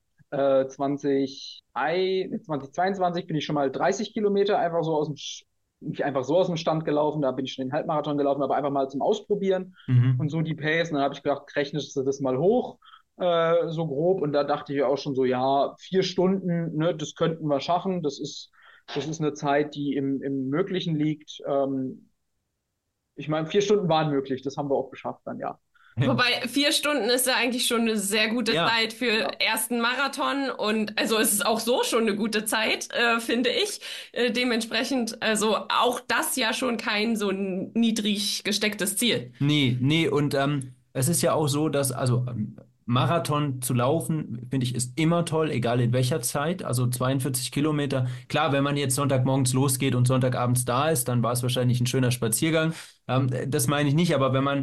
2022 bin ich schon mal 30 Kilometer einfach so nicht einfach so aus dem Stand gelaufen, da bin ich schon den Halbmarathon gelaufen, aber einfach mal zum Ausprobieren und Mhm. so die Pace. Und dann habe ich gedacht, rechnest du das mal hoch, so grob. Und da dachte ich auch schon so, ja, 4 Stunden, ne, das könnten wir schaffen. Das ist eine Zeit, die im Möglichen liegt. Ich meine, 4 Stunden waren möglich, das haben wir auch geschafft dann, ja. Wobei 4 Stunden ist ja eigentlich schon eine sehr gute Ja, Zeit für Ja. ersten Marathon und also es ist auch so schon eine gute Zeit, finde ich. Dementsprechend, also auch das ja schon kein so niedrig gestecktes Ziel. nee, und es ist ja auch so, dass, also Marathon zu laufen, finde ich, ist immer toll, egal in welcher Zeit. Also 42 Kilometer. Klar, wenn man jetzt Sonntagmorgens losgeht und Sonntagabends da ist, dann war es wahrscheinlich ein schöner Spaziergang. Das meine ich nicht, aber wenn man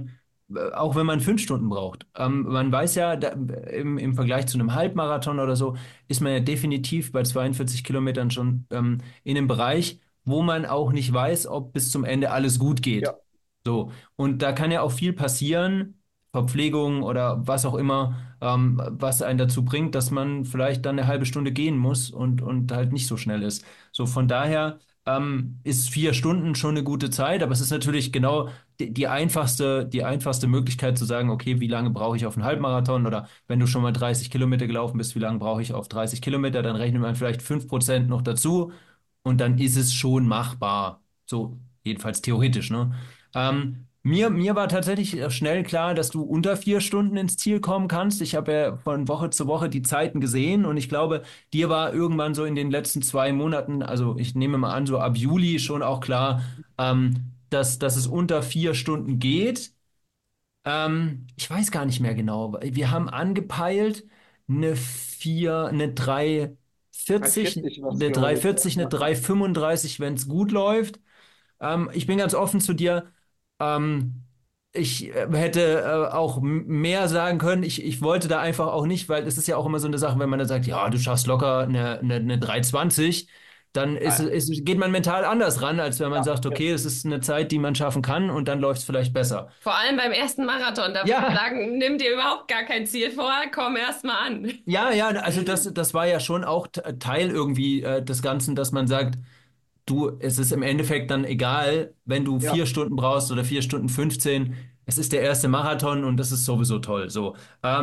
auch wenn man 5 Stunden braucht. Man weiß ja, im Vergleich zu einem Halbmarathon oder so, ist man ja definitiv bei 42 Kilometern schon in einem Bereich, wo man auch nicht weiß, ob bis zum Ende alles gut geht. Ja, So. Und da kann ja auch viel passieren, Verpflegung oder was auch immer, was einen dazu bringt, dass man vielleicht dann eine halbe Stunde gehen muss und halt nicht so schnell ist. So, von daher ist 4 Stunden schon eine gute Zeit, aber es ist natürlich genau die einfachste Möglichkeit zu sagen, okay, wie lange brauche ich auf einen Halbmarathon oder wenn du schon mal 30 Kilometer gelaufen bist, wie lange brauche ich auf 30 Kilometer, dann rechnet man vielleicht 5% noch dazu und dann ist es schon machbar. So, jedenfalls theoretisch, ne? Mir war tatsächlich schnell klar, dass du unter 4 Stunden ins Ziel kommen kannst. Ich habe ja von Woche zu Woche die Zeiten gesehen und ich glaube, dir war irgendwann so in den letzten 2 Monaten, also ich nehme mal an, so ab Juli schon auch klar, dass es unter 4 Stunden geht. Ich weiß gar nicht mehr genau. Wir haben angepeilt eine 3:40, 3,40 war es, eine glaube ich. Ja. 3:40, eine 3:35, wenn es gut läuft. Ich bin ganz offen zu dir. Ähm, ich hätte auch mehr sagen können. Ich wollte da einfach auch nicht, weil es ist ja auch immer so eine Sache, wenn man dann sagt, ja, du schaffst locker eine 3:20, dann geht man mental anders ran, als wenn man Ja, sagt, ja. okay, es ist eine Zeit, die man schaffen kann und dann läuft es vielleicht besser. Vor allem beim ersten Marathon, da würde ich Ja, sagen, nimm dir überhaupt gar kein Ziel vor, komm erst mal an. ja, also das war ja schon auch Teil irgendwie des Ganzen, dass man sagt, du, es ist im Endeffekt dann egal, wenn du Ja. 4 Stunden brauchst oder 4:15. Es ist der erste Marathon und das ist sowieso toll. So,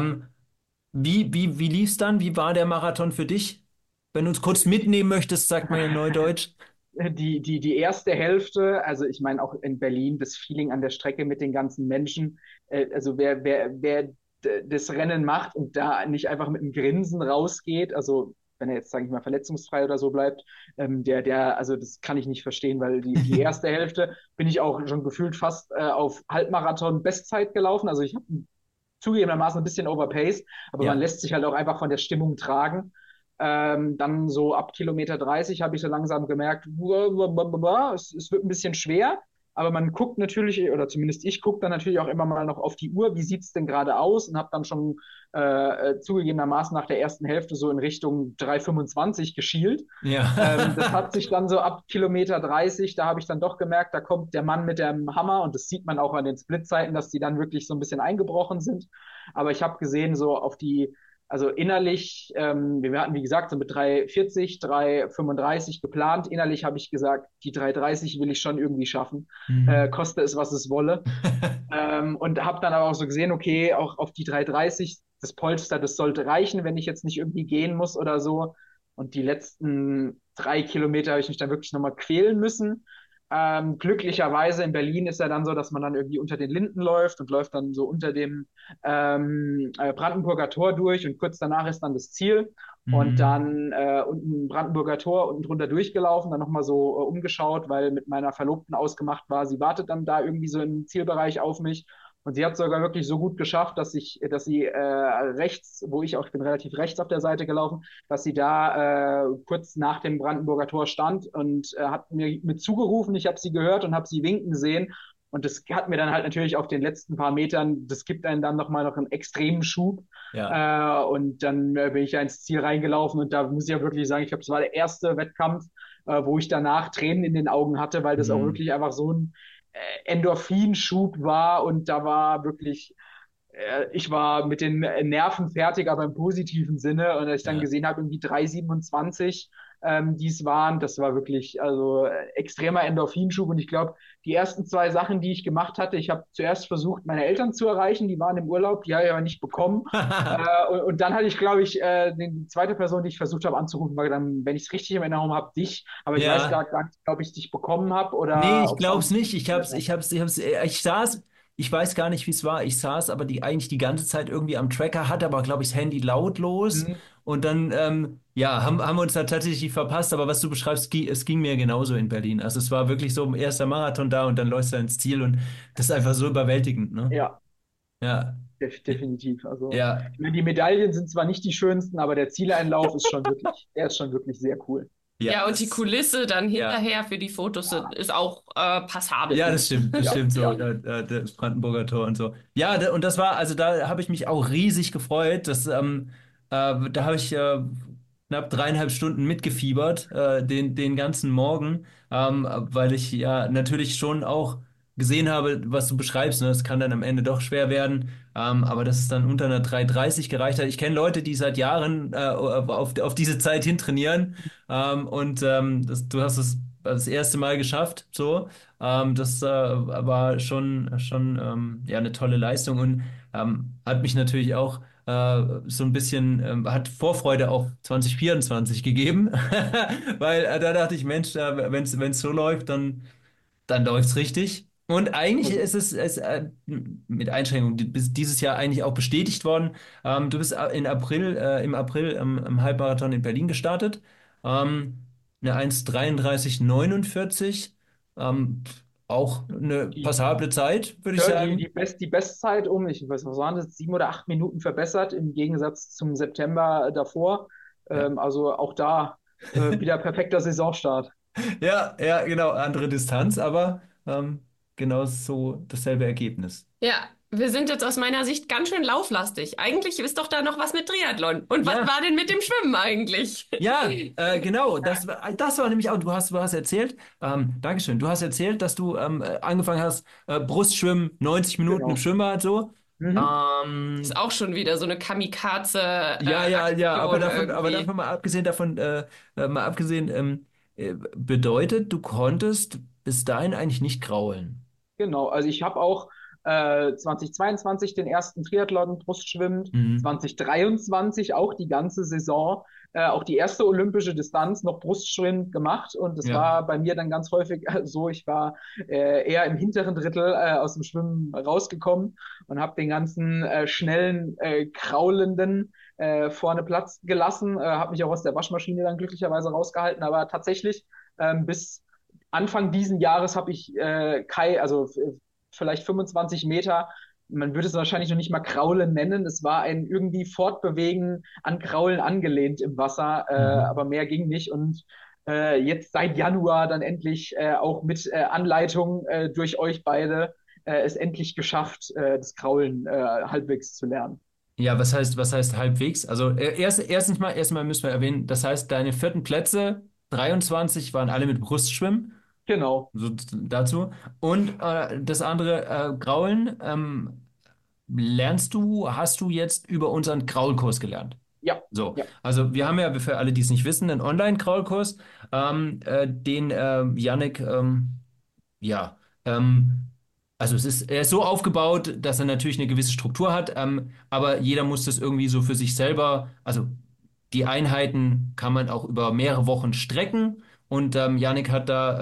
wie lief's dann? Wie war der Marathon für dich? Wenn du uns kurz mitnehmen möchtest, sagt man ja Neudeutsch. Die erste Hälfte, also ich meine auch in Berlin, das Feeling an der Strecke mit den ganzen Menschen, also wer das Rennen macht und da nicht einfach mit einem Grinsen rausgeht, also wenn er jetzt, sage ich mal, verletzungsfrei oder so bleibt, also das kann ich nicht verstehen, weil die erste Hälfte bin ich auch schon gefühlt fast auf Halbmarathon Bestzeit gelaufen. Also ich habe zugegebenermaßen ein bisschen overpaced, aber man Ja. lässt sich halt auch einfach von der Stimmung tragen. Dann so ab Kilometer 30 habe ich so langsam gemerkt, es wird ein bisschen schwer, aber man guckt natürlich, oder zumindest ich gucke dann natürlich auch immer mal noch auf die Uhr, wie sieht es denn gerade aus und habe dann schon zugegebenermaßen nach der ersten Hälfte so in Richtung 3,25 geschielt. Das Ja. hat sich dann so ab Kilometer 30, da habe ich dann doch gemerkt, da kommt der Mann mit dem Hammer und das sieht man auch an den Splitzeiten, dass die dann wirklich so ein bisschen eingebrochen sind. Aber ich habe gesehen, so auf die, also innerlich, wir hatten wie gesagt so mit 3,40, 3,35 geplant. Innerlich habe ich gesagt, die 3,30 will ich schon irgendwie schaffen, Hm. koste es, was es wolle. Und habe dann aber auch so gesehen, okay, auch auf die 3,30, das Polster, das sollte reichen, wenn ich jetzt nicht irgendwie gehen muss oder so. Und die letzten 3 Kilometer habe ich mich dann wirklich nochmal quälen müssen. Glücklicherweise in Berlin ist ja dann so, dass man dann irgendwie unter den Linden läuft und läuft dann so unter dem Brandenburger Tor durch und kurz danach ist dann das Ziel. Und Hm. dann unten Brandenburger Tor unten drunter durchgelaufen, dann nochmal so umgeschaut, weil mit meiner Verlobten ausgemacht war, sie wartet dann da irgendwie so im Zielbereich auf mich. Und sie hat sogar wirklich so gut geschafft, dass sie rechts, wo ich bin relativ rechts auf der Seite gelaufen, dass sie da kurz nach dem Brandenburger Tor stand und hat mir mit zugerufen. Ich habe sie gehört und habe sie winken sehen. Und das hat mir dann halt natürlich auf den letzten paar Metern, das gibt einen dann nochmal noch einen extremen Schub. Ja. Und dann bin ich ja ins Ziel reingelaufen und da muss ich ja wirklich sagen, ich glaube, es war der erste Wettkampf, wo ich danach Tränen in den Augen hatte, weil das auch Hm. wirklich einfach so ein Endorphinschub war und da war wirklich, ich war mit den Nerven fertig, aber im positiven Sinne. Und als ich dann Ja. gesehen habe, irgendwie 3,27, die es waren, das war wirklich also extremer Endorphinschub. Und ich glaube, die ersten zwei Sachen, die ich gemacht hatte, ich habe zuerst versucht, meine Eltern zu erreichen, die waren im Urlaub, die habe ich aber nicht bekommen. Und dann hatte ich, glaube ich, die zweite Person, die ich versucht habe anzurufen, war dann, wenn ich es richtig in Erinnerung habe, dich. Aber ich weiß Ja. gar nicht, ob ich dich bekommen habe Nee, oder ich ob es glaub's anders nicht. funktioniert hat. Ich saß, ich weiß gar nicht, wie es war. Ich saß aber eigentlich die ganze Zeit irgendwie am Tracker, hatte aber, glaube ich, das Handy lautlos. Mhm. Und dann, ja, haben wir uns da tatsächlich verpasst. Aber was du beschreibst, es ging mir genauso in Berlin. Also es war wirklich so ein erster Marathon da und dann läufst du ins Ziel und das ist einfach so überwältigend, ne? Ja, Ja, definitiv. Also, ja. ich meine, die Medaillen sind zwar nicht die schönsten, aber der Zieleinlauf ist schon wirklich, der ist schon wirklich sehr cool. Ja, und die das, Kulisse dann ja. hinterher für die Fotos ist auch passabel. Ja, das stimmt, das Ja, stimmt so, ja. das Brandenburger Tor und so. Ja, und das war, also da habe ich mich auch riesig gefreut. Da habe ich knapp 3,5 Stunden mitgefiebert, den ganzen Morgen, weil ich ja natürlich schon auch gesehen habe, was du beschreibst. Ne? Das kann dann am Ende doch schwer werden, aber dass es dann unter einer 3:30 gereicht hat. Ich kenne Leute, die seit Jahren auf diese Zeit hintrainieren, du hast es das erste Mal geschafft, so. Das war schon ja, eine tolle Leistung und hat mich natürlich auch so ein bisschen, hat Vorfreude auf 2024 gegeben, weil da dachte ich, Mensch, wenn es so läuft, dann läuft's richtig. Und eigentlich ist es mit Einschränkungen bis dieses Jahr eigentlich auch bestätigt worden. Du bist im April im Halbmarathon in Berlin gestartet. Eine 1:33:49. Auch eine Die, passable Zeit, würde ich ja, sagen. die Bestzeit ich weiß, was waren das, 7 oder 8 Minuten verbessert im Gegensatz zum September davor. Ja. Also auch da wieder perfekter Saisonstart. Ja, ja, genau, andere Distanz, aber genau so dasselbe Ergebnis. Ja, wir sind jetzt aus meiner Sicht ganz schön lauflastig. Eigentlich ist doch da noch was mit Triathlon. Und was Ja, war denn mit dem Schwimmen eigentlich? ja, genau. Das war nämlich auch, du hast erzählt, Dankeschön, du hast erzählt, dass du angefangen hast, Brustschwimmen, 90 Minuten im Genau. Schwimmbad, so. Mhm. Ist Ähm, auch schon wieder so eine ja, ja, ja, aber Kamikaze-Aktion davon irgendwie. mal abgesehen, bedeutet, du konntest bis dahin eigentlich nicht kraulen. Genau, also ich habe auch 2022 den ersten Triathlon Brustschwimmen, Mhm. 2023 auch die ganze Saison, auch die erste olympische Distanz noch Brustschwimmen gemacht und das Ja. war bei mir dann ganz häufig so, ich war eher im hinteren Drittel aus dem Schwimmen rausgekommen und habe den ganzen schnellen, kraulenden vorne Platz gelassen, habe mich auch aus der Waschmaschine dann glücklicherweise rausgehalten, aber tatsächlich bis Anfang diesen Jahres habe ich vielleicht 25 Meter. Man würde es wahrscheinlich noch nicht mal Kraulen nennen. Es war ein irgendwie Fortbewegen an Kraulen angelehnt im Wasser, Mhm. aber mehr ging nicht. Und jetzt seit Januar dann endlich auch mit Anleitung durch euch beide es endlich geschafft, das Kraulen halbwegs zu lernen. Ja, was heißt halbwegs? Also erstmal müssen wir erwähnen, das heißt, deine vierten Plätze, 23, waren alle mit Brustschwimmen, Genau. so dazu. Und das andere, Kraulen, hast du jetzt über unseren Kraulkurs gelernt? Ja, So, ja. also wir haben ja für alle, die es nicht wissen, einen Online-Kraulkurs, den Yannick ja, also er ist so aufgebaut, dass er natürlich eine gewisse Struktur hat, aber jeder muss das irgendwie so für sich selber, also die Einheiten kann man auch über mehrere Wochen strecken und Yannick hat da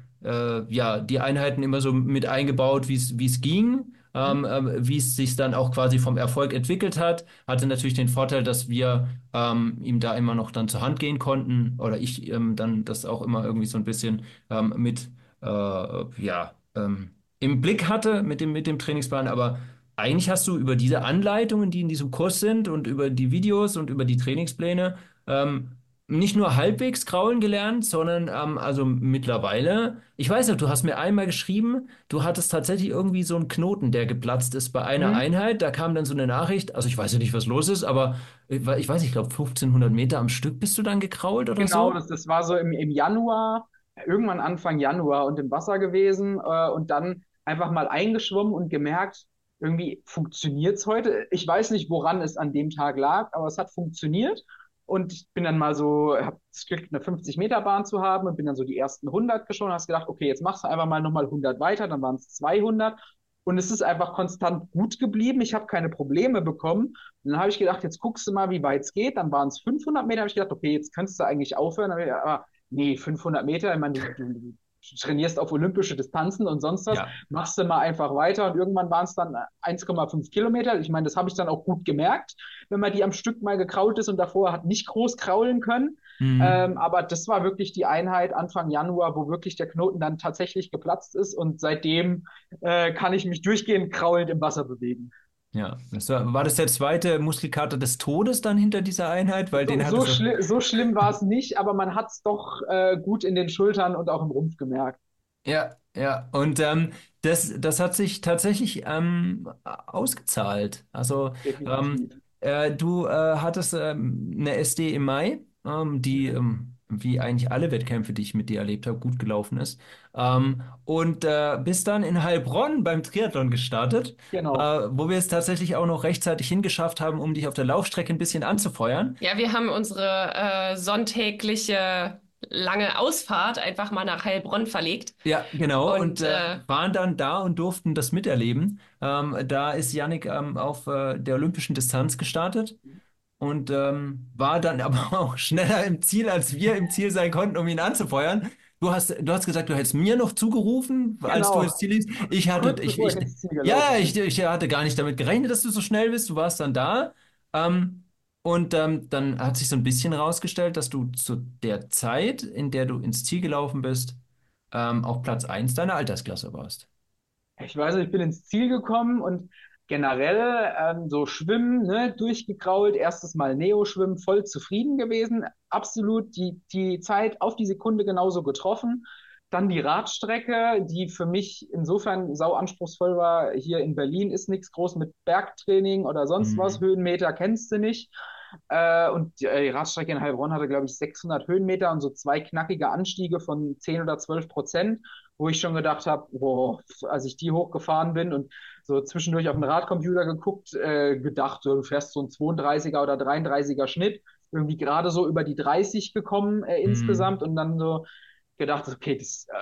ja die Einheiten immer so mit eingebaut, wie es ging. Mhm. Wie es sich dann auch quasi vom Erfolg entwickelt hat, hatte natürlich den Vorteil, dass wir ihm da immer noch dann zur Hand gehen konnten oder ich dann das auch immer irgendwie so ein bisschen mit ja, im Blick hatte mit dem Trainingsplan, aber eigentlich hast du über diese Anleitungen, die in diesem Kurs sind und über die Videos und über die Trainingspläne nicht nur halbwegs kraulen gelernt, sondern also mittlerweile, ich weiß nicht, du hast mir einmal geschrieben, du hattest tatsächlich irgendwie so einen Knoten, der geplatzt ist bei einer Mhm. Einheit, da kam dann so eine Nachricht, also ich weiß ja nicht, was los ist, aber ich weiß, ich glaube 1500 Meter am Stück bist du dann gekrault oder Genau, so? das war so im Januar, irgendwann Anfang Januar und im Wasser gewesen und dann einfach mal eingeschwommen und gemerkt, irgendwie funktioniert's heute. Ich weiß nicht, woran es an dem Tag lag, aber es hat funktioniert. Und ich bin dann mal so, habe das Glück, eine 50-Meter-Bahn zu haben und bin dann so die ersten 100 geschwommen und hast gedacht, okay, jetzt machst du einfach mal nochmal 100 weiter, dann waren es 200. Und es ist einfach konstant gut geblieben. Ich habe keine Probleme bekommen. Und dann habe ich gedacht, jetzt guckst du mal, wie weit es geht. Dann waren es 500 Meter. Habe ich gedacht, okay, jetzt könntest du eigentlich aufhören. Aber nee, 500 Meter. Ich meine, du trainierst auf olympische Distanzen und sonst was. Ja. Machst du mal einfach weiter. Und irgendwann waren es dann 1,5 Kilometer. Ich meine, das habe ich dann auch gut gemerkt, wenn man die am Stück mal gekrault ist und davor hat nicht groß kraulen können. Mhm. Aber das war wirklich die Einheit Anfang Januar, wo wirklich der Knoten dann tatsächlich geplatzt ist. Und seitdem kann ich mich durchgehend kraulend im Wasser bewegen. Ja. War das der zweite Muskelkater des Todes dann hinter dieser Einheit? Weil den hattest du. So schlimm war es nicht, aber man hat es doch gut in den Schultern und auch im Rumpf gemerkt. Ja, ja. Und das hat sich tatsächlich ausgezahlt. Also Definitiv. du hattest eine SD im Mai, die Mhm. wie eigentlich alle Wettkämpfe, die ich mit dir erlebt habe, gut gelaufen ist. Und bist dann in Heilbronn beim Triathlon gestartet, Genau. wo wir es tatsächlich auch noch rechtzeitig hingeschafft haben, um dich auf der Laufstrecke ein bisschen anzufeuern. Ja, wir haben unsere sonntägliche lange Ausfahrt einfach mal nach Heilbronn verlegt. Ja, genau. Und Und waren dann da und durften das miterleben. Da ist Yannick auf der olympischen Distanz gestartet und war dann aber auch schneller im Ziel, als wir im Ziel sein konnten, um ihn anzufeuern. Du hast gesagt, du hättest mir noch zugerufen, als du ins Genau. Ziel liefst. Kurz bevor ich ins Ziel Ja, gelaufen bin. ich hatte gar nicht damit gerechnet, dass du so schnell bist. Du warst dann da. Ähm, und dann hat sich so ein bisschen rausgestellt, dass du zu der Zeit, in der du ins Ziel gelaufen bist, auf Platz eins deiner Altersklasse warst. Ich weiß nicht, ich bin ins Ziel gekommen und generell so Schwimmen, ne, durchgekrault, erstes Mal Neo-Schwimmen, voll zufrieden gewesen, absolut die Zeit auf die Sekunde genauso getroffen. Dann die Radstrecke, die für mich insofern sau anspruchsvoll war. Hier in Berlin ist nichts groß mit Bergtraining oder sonst was. Mhm. Höhenmeter kennst du nicht. Und die Radstrecke in Heilbronn hatte, glaube ich, 600 Höhenmeter und so zwei knackige Anstiege von 10 oder 12%, wo ich schon gedacht habe, boah, als ich die hochgefahren bin und so zwischendurch auf den Radcomputer geguckt, gedacht, so, du fährst so ein 32er oder 33er Schnitt, irgendwie gerade so über die 30 gekommen Mhm. insgesamt und dann so gedacht, okay,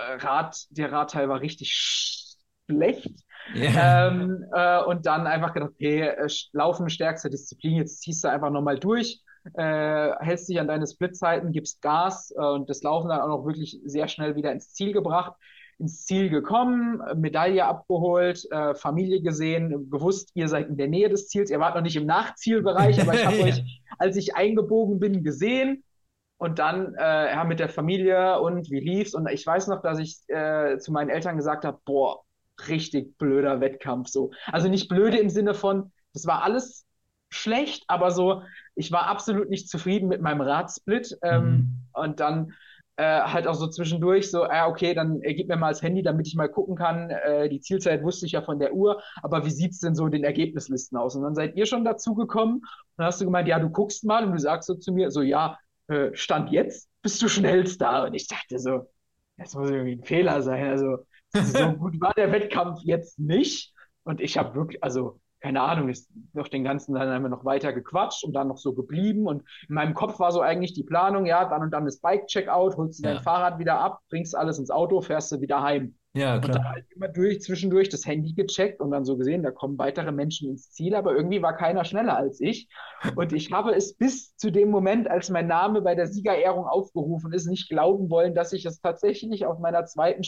der Radteil war richtig schlecht. Ja. Und dann einfach gedacht, okay, Laufen stärkste Disziplin, jetzt ziehst du einfach nochmal durch, hältst dich an deine Splitzeiten, gibst Gas und das Laufen dann auch noch wirklich sehr schnell wieder ins Ziel gebracht, ins Ziel gekommen, Medaille abgeholt, Familie gesehen, gewusst, ihr seid in der Nähe des Ziels, ihr wart noch nicht im Nachzielbereich, aber ich habe Ja. euch, als ich eingebogen bin, gesehen. Und dann ja, mit der Familie und wie lief's? Und ich weiß noch, dass ich zu meinen Eltern gesagt habe, boah, richtig blöder Wettkampf so. Also nicht blöde im Sinne von, das war alles schlecht, aber so, ich war absolut nicht zufrieden mit meinem Radsplit. Mhm. Und dann halt auch so zwischendurch so, okay, dann gib mir mal das Handy, damit ich mal gucken kann. Die Zielzeit wusste ich ja von der Uhr, aber wie sieht's denn so in den Ergebnislisten aus? Und dann seid ihr schon dazu gekommen und dann hast du gemeint, ja, du guckst mal und du sagst so zu mir, so, ja, Stand jetzt bist du schnellster. Und ich dachte so, das muss irgendwie ein Fehler sein. Also so gut war der Wettkampf jetzt nicht. Und ich habe wirklich, also keine Ahnung, ist noch den ganzen dann haben wir noch weiter gequatscht und dann noch so geblieben. Und in meinem Kopf war so eigentlich die Planung, ja, dann und dann ist Bike-Checkout, holst du dein Ja, Fahrrad wieder ab, bringst alles ins Auto, fährst du wieder heim. ja, Und dann klar. halt immer zwischendurch das Handy gecheckt und dann so gesehen, da kommen weitere Menschen ins Ziel, aber irgendwie war keiner schneller als ich. Und ich habe es bis zu dem Moment, als mein Name bei der Siegerehrung aufgerufen ist, nicht glauben wollen, dass ich es tatsächlich auf meiner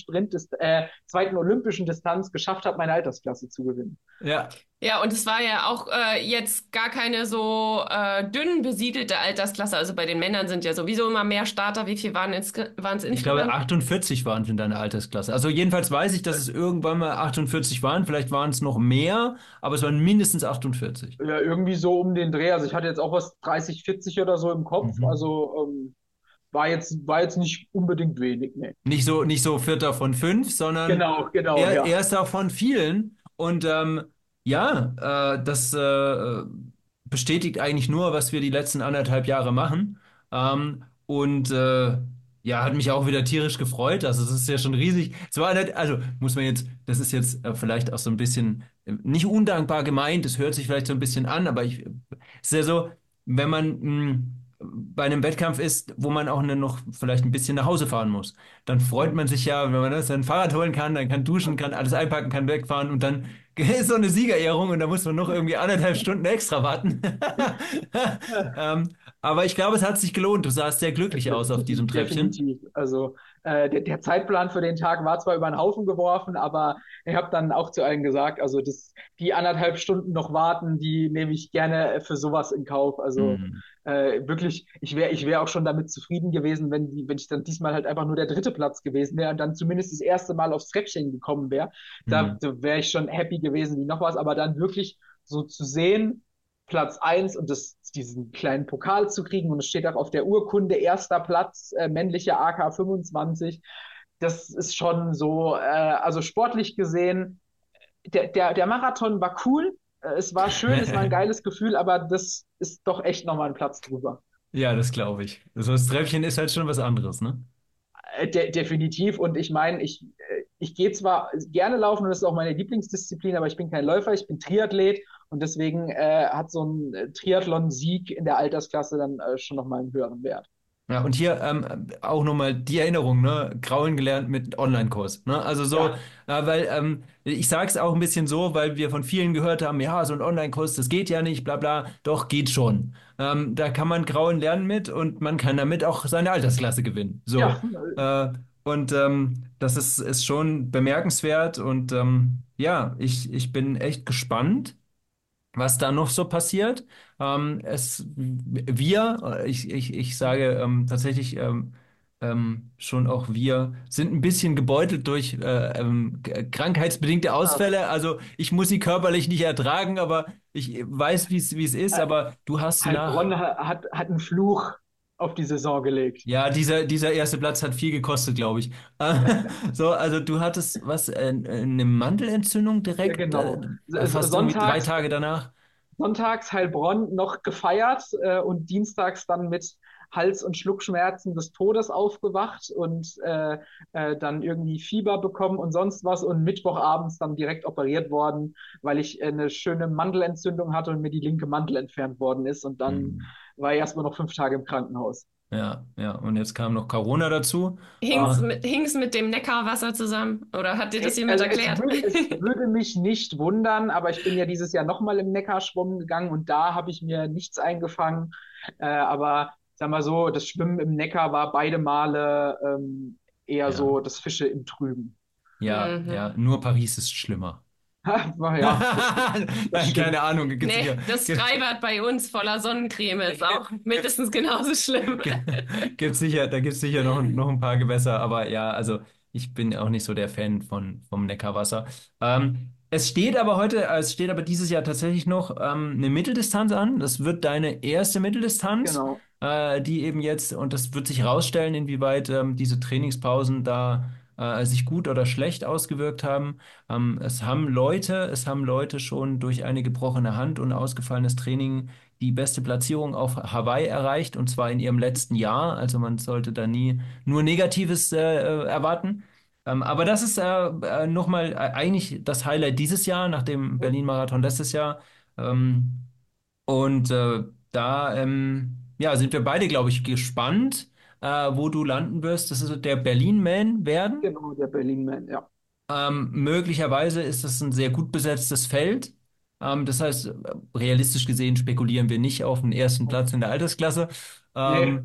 zweiten olympischen Distanz geschafft habe, meine Altersklasse zu gewinnen. Ja. ja, und es war ja auch jetzt gar keine so dünn besiedelte Altersklasse. Also bei den Männern sind ja sowieso immer mehr Starter. Wie viel waren es Ich glaube, insgesamt? 48 waren es in deiner Altersklasse. Also jedenfalls weiß ich, dass es irgendwann mal 48 waren. Vielleicht waren es noch mehr, aber es waren mindestens 48. Ja, irgendwie so um den Dreh. Also ich hatte jetzt auch was 30, 40 oder so im Kopf. Mhm. Also war jetzt nicht unbedingt wenig, ne. Nicht so Vierter von fünf, sondern Genau, ja. Erster von vielen. Und ja, das bestätigt eigentlich nur, was wir die letzten 1,5 Jahre machen. Und ja, hat mich auch wieder tierisch gefreut. Also es ist ja schon riesig. Es war nicht, also muss man jetzt, das ist jetzt vielleicht auch so ein bisschen nicht undankbar gemeint. Es hört sich vielleicht so ein bisschen an, aber es ist ja so, wenn man bei einem Wettkampf ist, wo man auch noch vielleicht ein bisschen nach Hause fahren muss, dann freut man sich ja, wenn man das sein Fahrrad holen kann, dann kann duschen, kann alles einpacken, kann wegfahren und dann ist so eine Siegerehrung und da muss man noch irgendwie 1,5 Stunden extra warten. ähm, aber ich glaube, es hat sich gelohnt. Du sahst sehr glücklich aus auf diesem Treppchen. Definitiv. Also der Zeitplan für den Tag war zwar über den Haufen geworfen, aber ich habe dann auch zu allen gesagt, also die 1,5 Stunden noch warten, die nehme ich gerne für sowas in Kauf. Also Hm. wirklich, ich wär auch schon damit zufrieden gewesen, wenn ich dann diesmal halt einfach nur der dritte Platz gewesen wäre und dann zumindest das erste Mal aufs Treppchen gekommen wäre. Da Hm. wäre ich schon happy gewesen wie noch was, aber dann wirklich so zu sehen, Platz 1 und diesen kleinen Pokal zu kriegen und es steht auch auf der Urkunde erster Platz, männliche AK 25. Das ist schon so, also sportlich gesehen, der Marathon war cool, es war schön, es war ein geiles Gefühl, aber das ist doch echt nochmal ein Platz drüber. Ja, das glaube ich. So das Treppchen ist halt schon was anderes, ne? Definitiv. Und ich meine, ich gehe zwar gerne laufen und das ist auch meine Lieblingsdisziplin, aber ich bin kein Läufer, ich bin Triathlet und deswegen hat so ein Triathlon-Sieg in der Altersklasse dann schon nochmal einen höheren Wert. Ja, und hier auch nochmal die Erinnerung, ne? Kraulen gelernt mit Online-Kurs, ne? Also so, Ja, weil ich sage es auch ein bisschen so, weil wir von vielen gehört haben, ja, so ein Online-Kurs, das geht ja nicht, bla bla. Doch, geht schon. Da kann man Kraulen lernen mit und man kann damit auch seine Altersklasse gewinnen. So. ja, Und das ist schon bemerkenswert und ja, ich bin echt gespannt, was da noch so passiert. Ich sage tatsächlich schon auch wir sind ein bisschen gebeutelt durch krankheitsbedingte Ausfälle. Also ich muss sie körperlich nicht ertragen, aber ich weiß, wie es ist. Aber du hast nach, Heilbronn hat einen Fluch auf die Saison gelegt. ja, dieser erste Platz hat viel gekostet, glaube ich. So, also du hattest was, eine Mandelentzündung Ja, direkt, genau. fast irgendwie drei Sonntags, Tage danach. sonntags Heilbronn noch gefeiert und dienstags dann mit Hals- und Schluckschmerzen des Todes aufgewacht und dann irgendwie Fieber bekommen und sonst was und Mittwochabends dann direkt operiert worden, weil ich eine schöne Mandelentzündung hatte und mir die linke Mandel entfernt worden ist und dann Hm. war ich erstmal noch 5 Tage im Krankenhaus. Ja, ja. Und jetzt kam noch Corona dazu. Hing's Ah, mit dem Neckarwasser zusammen? Oder hat dir das jemand erklärt? Es würde mich nicht wundern, aber ich bin ja dieses Jahr nochmal im Neckar schwimmen gegangen und da habe ich mir nichts eingefangen. Aber sag mal so, das Schwimmen im Neckar war beide Male eher ja, so das Fische im Trüben. ja, Mhm. ja. Nur Paris ist schlimmer. Ja, das Nein, keine stimmt. Ahnung. Nee, das Freibad bei uns voller Sonnencreme ist auch mindestens genauso schlimm. Da gibt's sicher noch ein paar Gewässer, aber ja, also ich bin auch nicht so der Fan vom Neckarwasser. Es steht aber dieses Jahr tatsächlich noch eine Mitteldistanz an. Das wird deine erste Mitteldistanz, Genau. die eben jetzt, und das wird sich rausstellen, inwieweit diese Trainingspausen da sich gut oder schlecht ausgewirkt haben. Es haben Leute schon durch eine gebrochene Hand und ausgefallenes Training die beste Platzierung auf Hawaii erreicht, und zwar in ihrem letzten Jahr. Also man sollte da nie nur Negatives erwarten. Aber das ist nochmal eigentlich das Highlight dieses Jahr, nach dem Berlin-Marathon letztes Jahr. Ähm, und da ja, sind wir beide, glaube ich, gespannt, wo du landen wirst. Das ist der Berlin-Man werden. Genau, der Berlin-Man, ja. Möglicherweise ist das ein sehr gut besetztes Feld. Das heißt, realistisch gesehen spekulieren wir nicht auf den ersten Platz in der Altersklasse. Nee,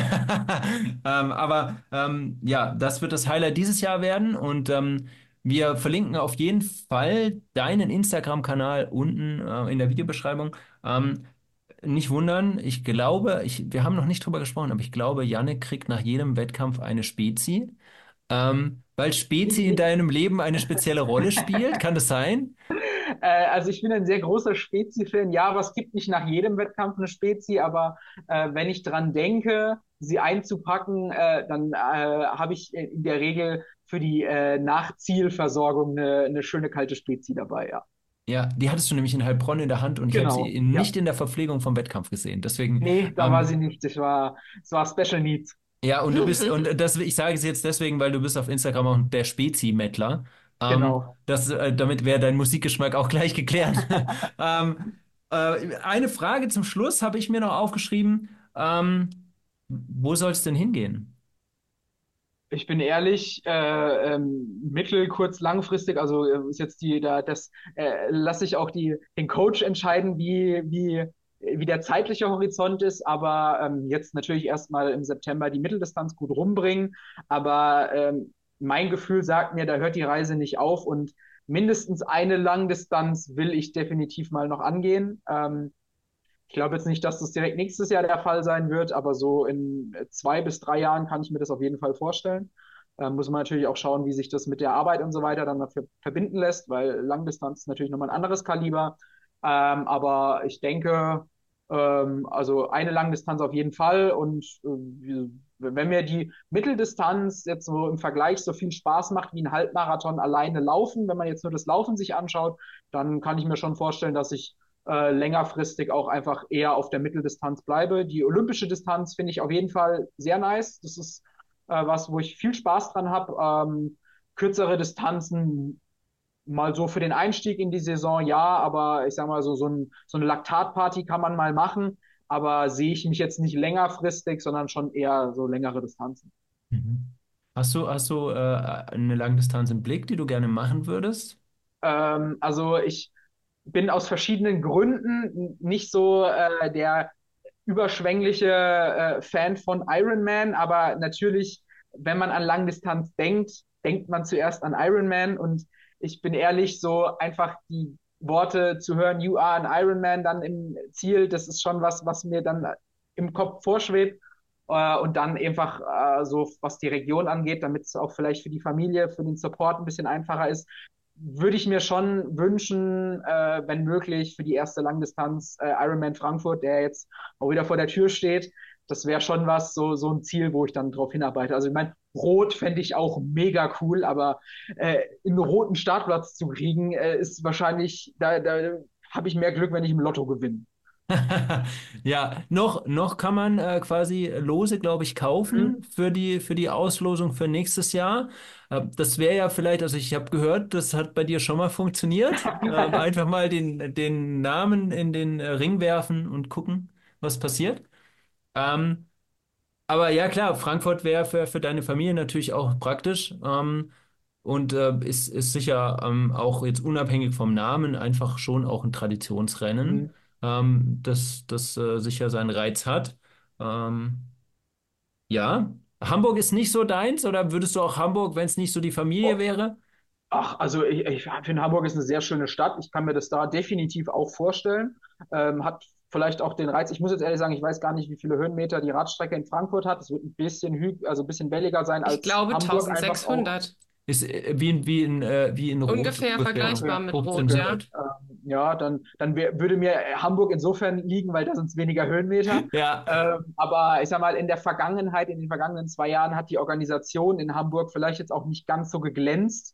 Ja, das wird das Highlight dieses Jahr werden, und wir verlinken auf jeden Fall deinen Instagram-Kanal unten in der Videobeschreibung. Nicht wundern, wir haben noch nicht drüber gesprochen, aber ich glaube, Janne kriegt nach jedem Wettkampf eine Spezi. Weil Spezi in deinem Leben eine spezielle Rolle spielt, kann das sein? Also ich bin ein sehr großer Spezi-Fan. Ja, aber es gibt nicht nach jedem Wettkampf eine Spezi, aber wenn ich dran denke, sie einzupacken, dann habe ich in der Regel für die Nachzielversorgung eine schöne kalte Spezi dabei, ja. Ja, die hattest du nämlich in Heilbronn in der Hand, und ich habe Genau, sie ja. nicht in der Verpflegung vom Wettkampf gesehen. Deswegen, Nee, da war sie nicht. Es war Special Needs. ja, ich sage es jetzt deswegen, weil du bist auf Instagram auch der Spezi-Mettler. Genau. Damit wäre dein Musikgeschmack auch gleich geklärt. Eine Frage zum Schluss habe ich mir noch aufgeschrieben. Wo soll es denn hingehen? Ich bin ehrlich, mittel-, kurz-, langfristig, also ist jetzt lasse ich auch den Coach entscheiden, wie der zeitliche Horizont ist, aber jetzt natürlich erstmal im September die Mitteldistanz gut rumbringen. Aber mein Gefühl sagt mir, da hört die Reise nicht auf und mindestens eine Langdistanz will ich definitiv mal noch angehen. Ich glaube jetzt nicht, dass das direkt nächstes Jahr der Fall sein wird, aber so in 2 bis 3 Jahren kann ich mir das auf jeden Fall vorstellen. Muss man natürlich auch schauen, wie sich das mit der Arbeit und so weiter dann dafür verbinden lässt, weil Langdistanz ist natürlich nochmal ein anderes Kaliber. Aber ich denke, also eine Langdistanz auf jeden Fall. Und wenn mir die Mitteldistanz jetzt so im Vergleich so viel Spaß macht wie ein Halbmarathon alleine laufen, wenn man jetzt nur das Laufen sich anschaut, dann kann ich mir schon vorstellen, dass ich längerfristig auch einfach eher auf der Mitteldistanz bleibe. Die olympische Distanz finde ich auf jeden Fall sehr nice. Das ist was, wo ich viel Spaß dran habe. Kürzere Distanzen mal so für den Einstieg in die Saison, ja, aber ich sag mal so eine Laktatparty kann man mal machen, aber sehe ich mich jetzt nicht längerfristig, sondern schon eher so längere Distanzen. Mhm. Hast du eine Langdistanz im Blick, die du gerne machen würdest? Also ich bin aus verschiedenen Gründen nicht so der überschwängliche Fan von Ironman, aber natürlich, wenn man an Langdistanz denkt, denkt man zuerst an Ironman und ich bin ehrlich, so einfach die Worte zu hören, you are an Ironman dann im Ziel, das ist schon was, was mir dann im Kopf vorschwebt. Und dann einfach so, was die Region angeht, damit es auch vielleicht für die Familie, für den Support ein bisschen einfacher ist, würde ich mir schon wünschen, wenn möglich, für die erste Langdistanz Ironman Frankfurt, der jetzt auch wieder vor der Tür steht. Das wäre schon was, so ein Ziel, wo ich dann drauf hinarbeite. Also ich meine, Rot fände ich auch mega cool, aber einen roten Startplatz zu kriegen, ist wahrscheinlich, da habe ich mehr Glück, wenn ich im Lotto gewinne. Ja, noch kann man quasi Lose, glaube ich, Mhm. kaufen für die Auslosung für nächstes Jahr. Das wäre ja vielleicht, also ich habe gehört, das hat bei dir schon mal funktioniert. Einfach mal den Namen in den Ring werfen und gucken, was passiert. Ähm, aber ja, klar, Frankfurt wäre für deine Familie natürlich auch praktisch. Und ist sicher auch jetzt unabhängig vom Namen einfach schon auch ein Traditionsrennen, Mhm. das sicher seinen Reiz hat. Ähm, ja, Hamburg ist nicht so deins, oder würdest du auch Hamburg, wenn es nicht so die Familie wäre? Ach, also ich finde, Hamburg ist eine sehr schöne Stadt. Ich kann mir das da definitiv auch vorstellen. Hat vielleicht auch den Reiz. Ich muss jetzt ehrlich sagen, ich weiß gar nicht, wie viele Höhenmeter die Radstrecke in Frankfurt hat. Es wird ein bisschen also ein bisschen welliger sein Ich als glaube Hamburg, einfach auch. 1600. Ist wie in Rot Ungefähr ungefähr vergleichbar Okay. mit Rot, Okay. ja. 1500. Ja, dann würde mir Hamburg insofern liegen, weil da sind es weniger Höhenmeter. Ja. Aber ich sag mal, in der Vergangenheit, in den vergangenen 2 Jahren hat die Organisation in Hamburg vielleicht jetzt auch nicht ganz so geglänzt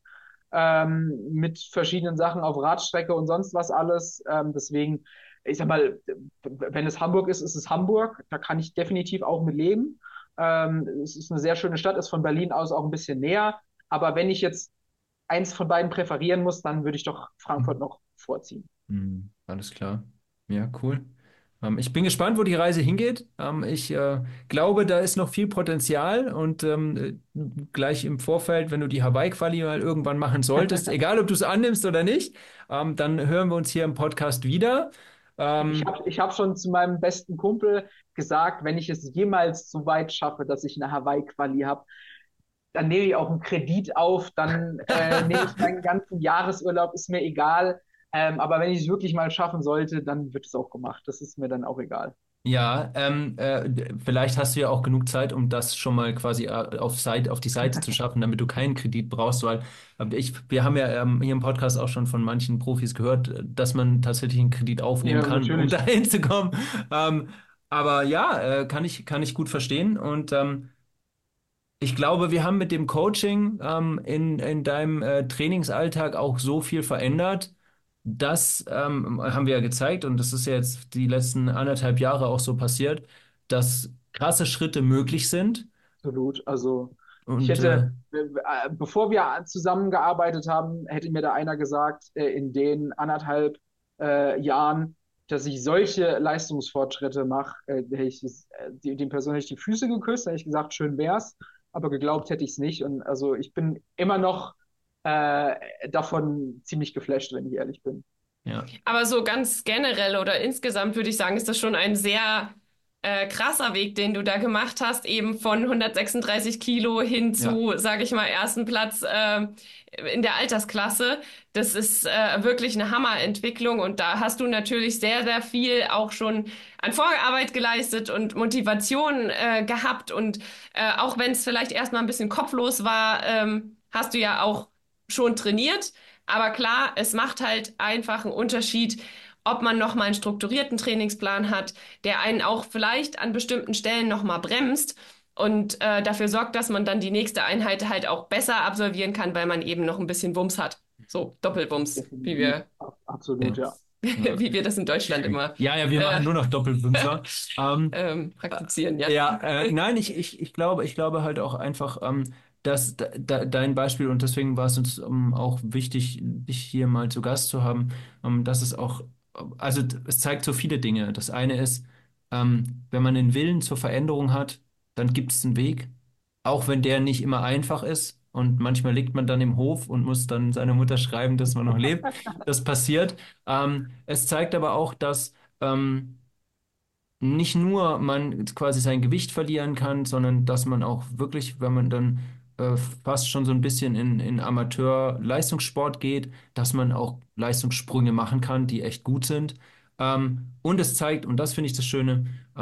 mit verschiedenen Sachen auf Radstrecke und sonst was alles. Deswegen, ich sag mal, wenn es Hamburg ist, ist es Hamburg. Da kann ich definitiv auch mit leben. Es ist eine sehr schöne Stadt, ist von Berlin aus auch ein bisschen näher. Aber wenn ich jetzt eins von beiden präferieren muss, dann würde ich doch Frankfurt noch vorziehen. Alles klar. Ja, cool. Ich bin gespannt, wo die Reise hingeht. Ich glaube, da ist noch viel Potenzial und gleich im Vorfeld, wenn du die Hawaii-Quali mal irgendwann machen solltest, egal ob du es annimmst oder nicht, dann hören wir uns hier im Podcast wieder. Ähm, Ich hab schon zu meinem besten Kumpel gesagt, wenn ich es jemals so weit schaffe, dass ich eine Hawaii-Quali habe, dann nehme ich auch einen Kredit auf, dann nehme ich meinen ganzen Jahresurlaub, ist mir egal. Aber wenn ich es wirklich mal schaffen sollte, dann wird es auch gemacht. Das ist mir dann auch egal. ja, vielleicht hast du ja auch genug Zeit, um das schon mal quasi auf die Seite zu schaffen, damit du keinen Kredit brauchst, weil wir haben ja hier im Podcast auch schon von manchen Profis gehört, dass man tatsächlich einen Kredit aufnehmen Ja, kann, um natürlich. dahin zu kommen. Ähm, aber ja, kann ich gut verstehen. Und ich glaube, wir haben mit dem Coaching in deinem Trainingsalltag auch so viel verändert. Das haben wir ja gezeigt und das ist ja jetzt die letzten 1,5 Jahre auch so passiert, dass krasse Schritte möglich sind. Absolut. Also ich Und hätte, bevor wir zusammengearbeitet haben, hätte mir da einer gesagt, in den 1,5 Jahren, dass ich solche Leistungsfortschritte mache, hätte ich den Person hätte ich die Füße geküsst, hätte ich gesagt, schön wär's, aber geglaubt hätte ich es nicht. Und also ich bin immer noch äh, davon ziemlich geflasht, wenn ich ehrlich bin. ja, Aber so ganz generell oder insgesamt würde ich sagen, ist das schon ein sehr krasser Weg, den du da gemacht hast, eben von 136 Kilo hin ja. zu, sage ich mal, ersten Platz in der Altersklasse. Das ist wirklich eine Hammerentwicklung und da hast du natürlich sehr, sehr viel auch schon an Vorarbeit geleistet und Motivation gehabt und auch wenn es vielleicht erstmal ein bisschen kopflos war, hast du ja auch schon trainiert. Aber klar, es macht halt einfach einen Unterschied, ob man nochmal einen strukturierten Trainingsplan hat, der einen auch vielleicht an bestimmten Stellen nochmal bremst und dafür sorgt, dass man dann die nächste Einheit halt auch besser absolvieren kann, weil man eben noch ein bisschen Wumms hat. So Doppelwumms, Definitiv. Absolut, ja. wie wir das in Deutschland immer Ja, wir machen nur noch Doppelwumser. praktizieren, ja. Ja, nein, ich glaube halt auch einfach, dass dein Beispiel, und deswegen war es uns auch wichtig, dich hier mal zu Gast zu haben, dass es auch, also es zeigt so viele Dinge. Das eine ist, wenn man den Willen zur Veränderung hat, dann gibt es einen Weg, auch wenn der nicht immer einfach ist. Und manchmal liegt man dann im Hof und muss dann seiner Mutter schreiben, dass man noch lebt. Das passiert. Es zeigt aber auch, dass nicht nur man quasi sein Gewicht verlieren kann, sondern dass man auch wirklich, wenn man dann fast schon so ein bisschen in Amateur-Leistungssport geht, dass man auch Leistungssprünge machen kann, die echt gut sind. Und es zeigt, und das finde ich das Schöne,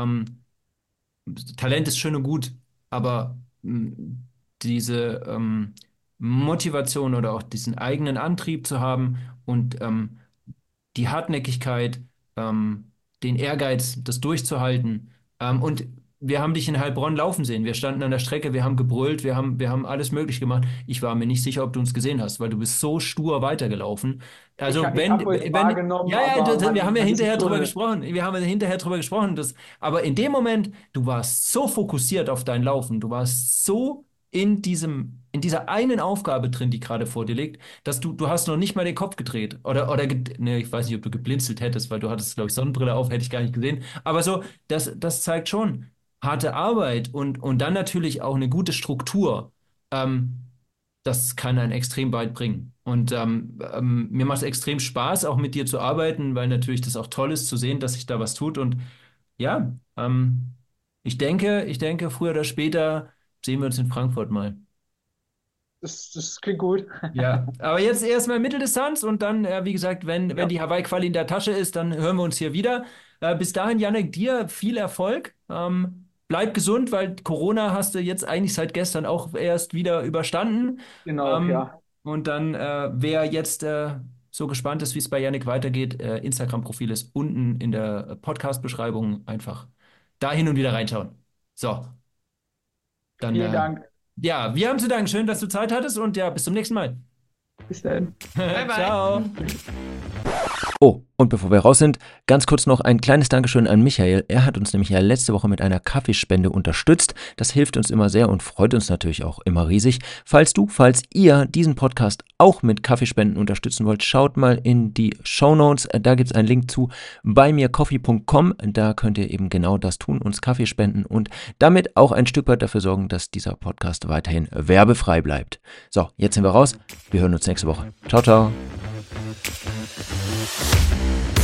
Talent ist schön und gut, aber diese Motivation oder auch diesen eigenen Antrieb zu haben und die Hartnäckigkeit, den Ehrgeiz, das durchzuhalten. Und wir haben dich in Heilbronn laufen sehen. Wir standen an der Strecke, wir haben gebrüllt, wir haben alles möglich gemacht. Ich war mir nicht sicher, ob du uns gesehen hast, weil du bist so stur weitergelaufen. Also Ich hab euch wahrgenommen, ja, aber wir haben ja man ist hinterher so drüber eine- gesprochen. Wir haben ja hinterher drüber gesprochen. Aber in dem Moment, du warst so fokussiert auf dein Laufen, du warst so in dieser einen Aufgabe drin, die gerade vor dir liegt, dass du hast noch nicht mal den Kopf gedreht. Ne, ich weiß nicht, ob du geblinzelt hättest, weil du hattest, glaube ich, Sonnenbrille auf, hätte ich gar nicht gesehen. Aber so, das zeigt schon harte Arbeit und dann natürlich auch eine gute Struktur. Ähm, Das kann einen extrem weit bringen. Und mir macht es extrem Spaß, auch mit dir zu arbeiten, weil natürlich das auch toll ist zu sehen, dass sich da was tut. Und ja, ich denke, früher oder später sehen wir uns in Frankfurt mal. Das klingt gut. Ja, aber jetzt erstmal Mitteldistanz und dann, wie gesagt, wenn Ja. die Hawaii-Quali in der Tasche ist, dann hören wir uns hier wieder. Bis dahin, Jannik, dir viel Erfolg. Bleib gesund, weil Corona hast du jetzt eigentlich seit gestern auch erst wieder überstanden. Genau, ja. Und dann, wer jetzt so gespannt ist, wie es bei Jannik weitergeht, Instagram-Profil ist unten in der Podcast-Beschreibung. Einfach da hin und wieder reinschauen. So, dann, Vielen Dank. ja, wir haben zu danken. Schön, dass du Zeit hattest und ja, bis zum nächsten Mal. Bis dann. Bye, bye. Ciao. Oh, und bevor wir raus sind, ganz kurz noch ein kleines Dankeschön an Michael. Er hat uns nämlich ja letzte Woche mit einer Kaffeespende unterstützt. Das hilft uns immer sehr und freut uns natürlich auch immer riesig. Falls ihr diesen Podcast auch mit Kaffeespenden unterstützen wollt, schaut mal in die Shownotes. Da gibt es einen Link zu buymeacoffee.com. Da könnt ihr eben genau das tun, uns Kaffee spenden und damit auch ein Stück weit dafür sorgen, dass dieser Podcast weiterhin werbefrei bleibt. So, jetzt sind wir raus. Wir hören uns nächste Woche. Ciao, ciao.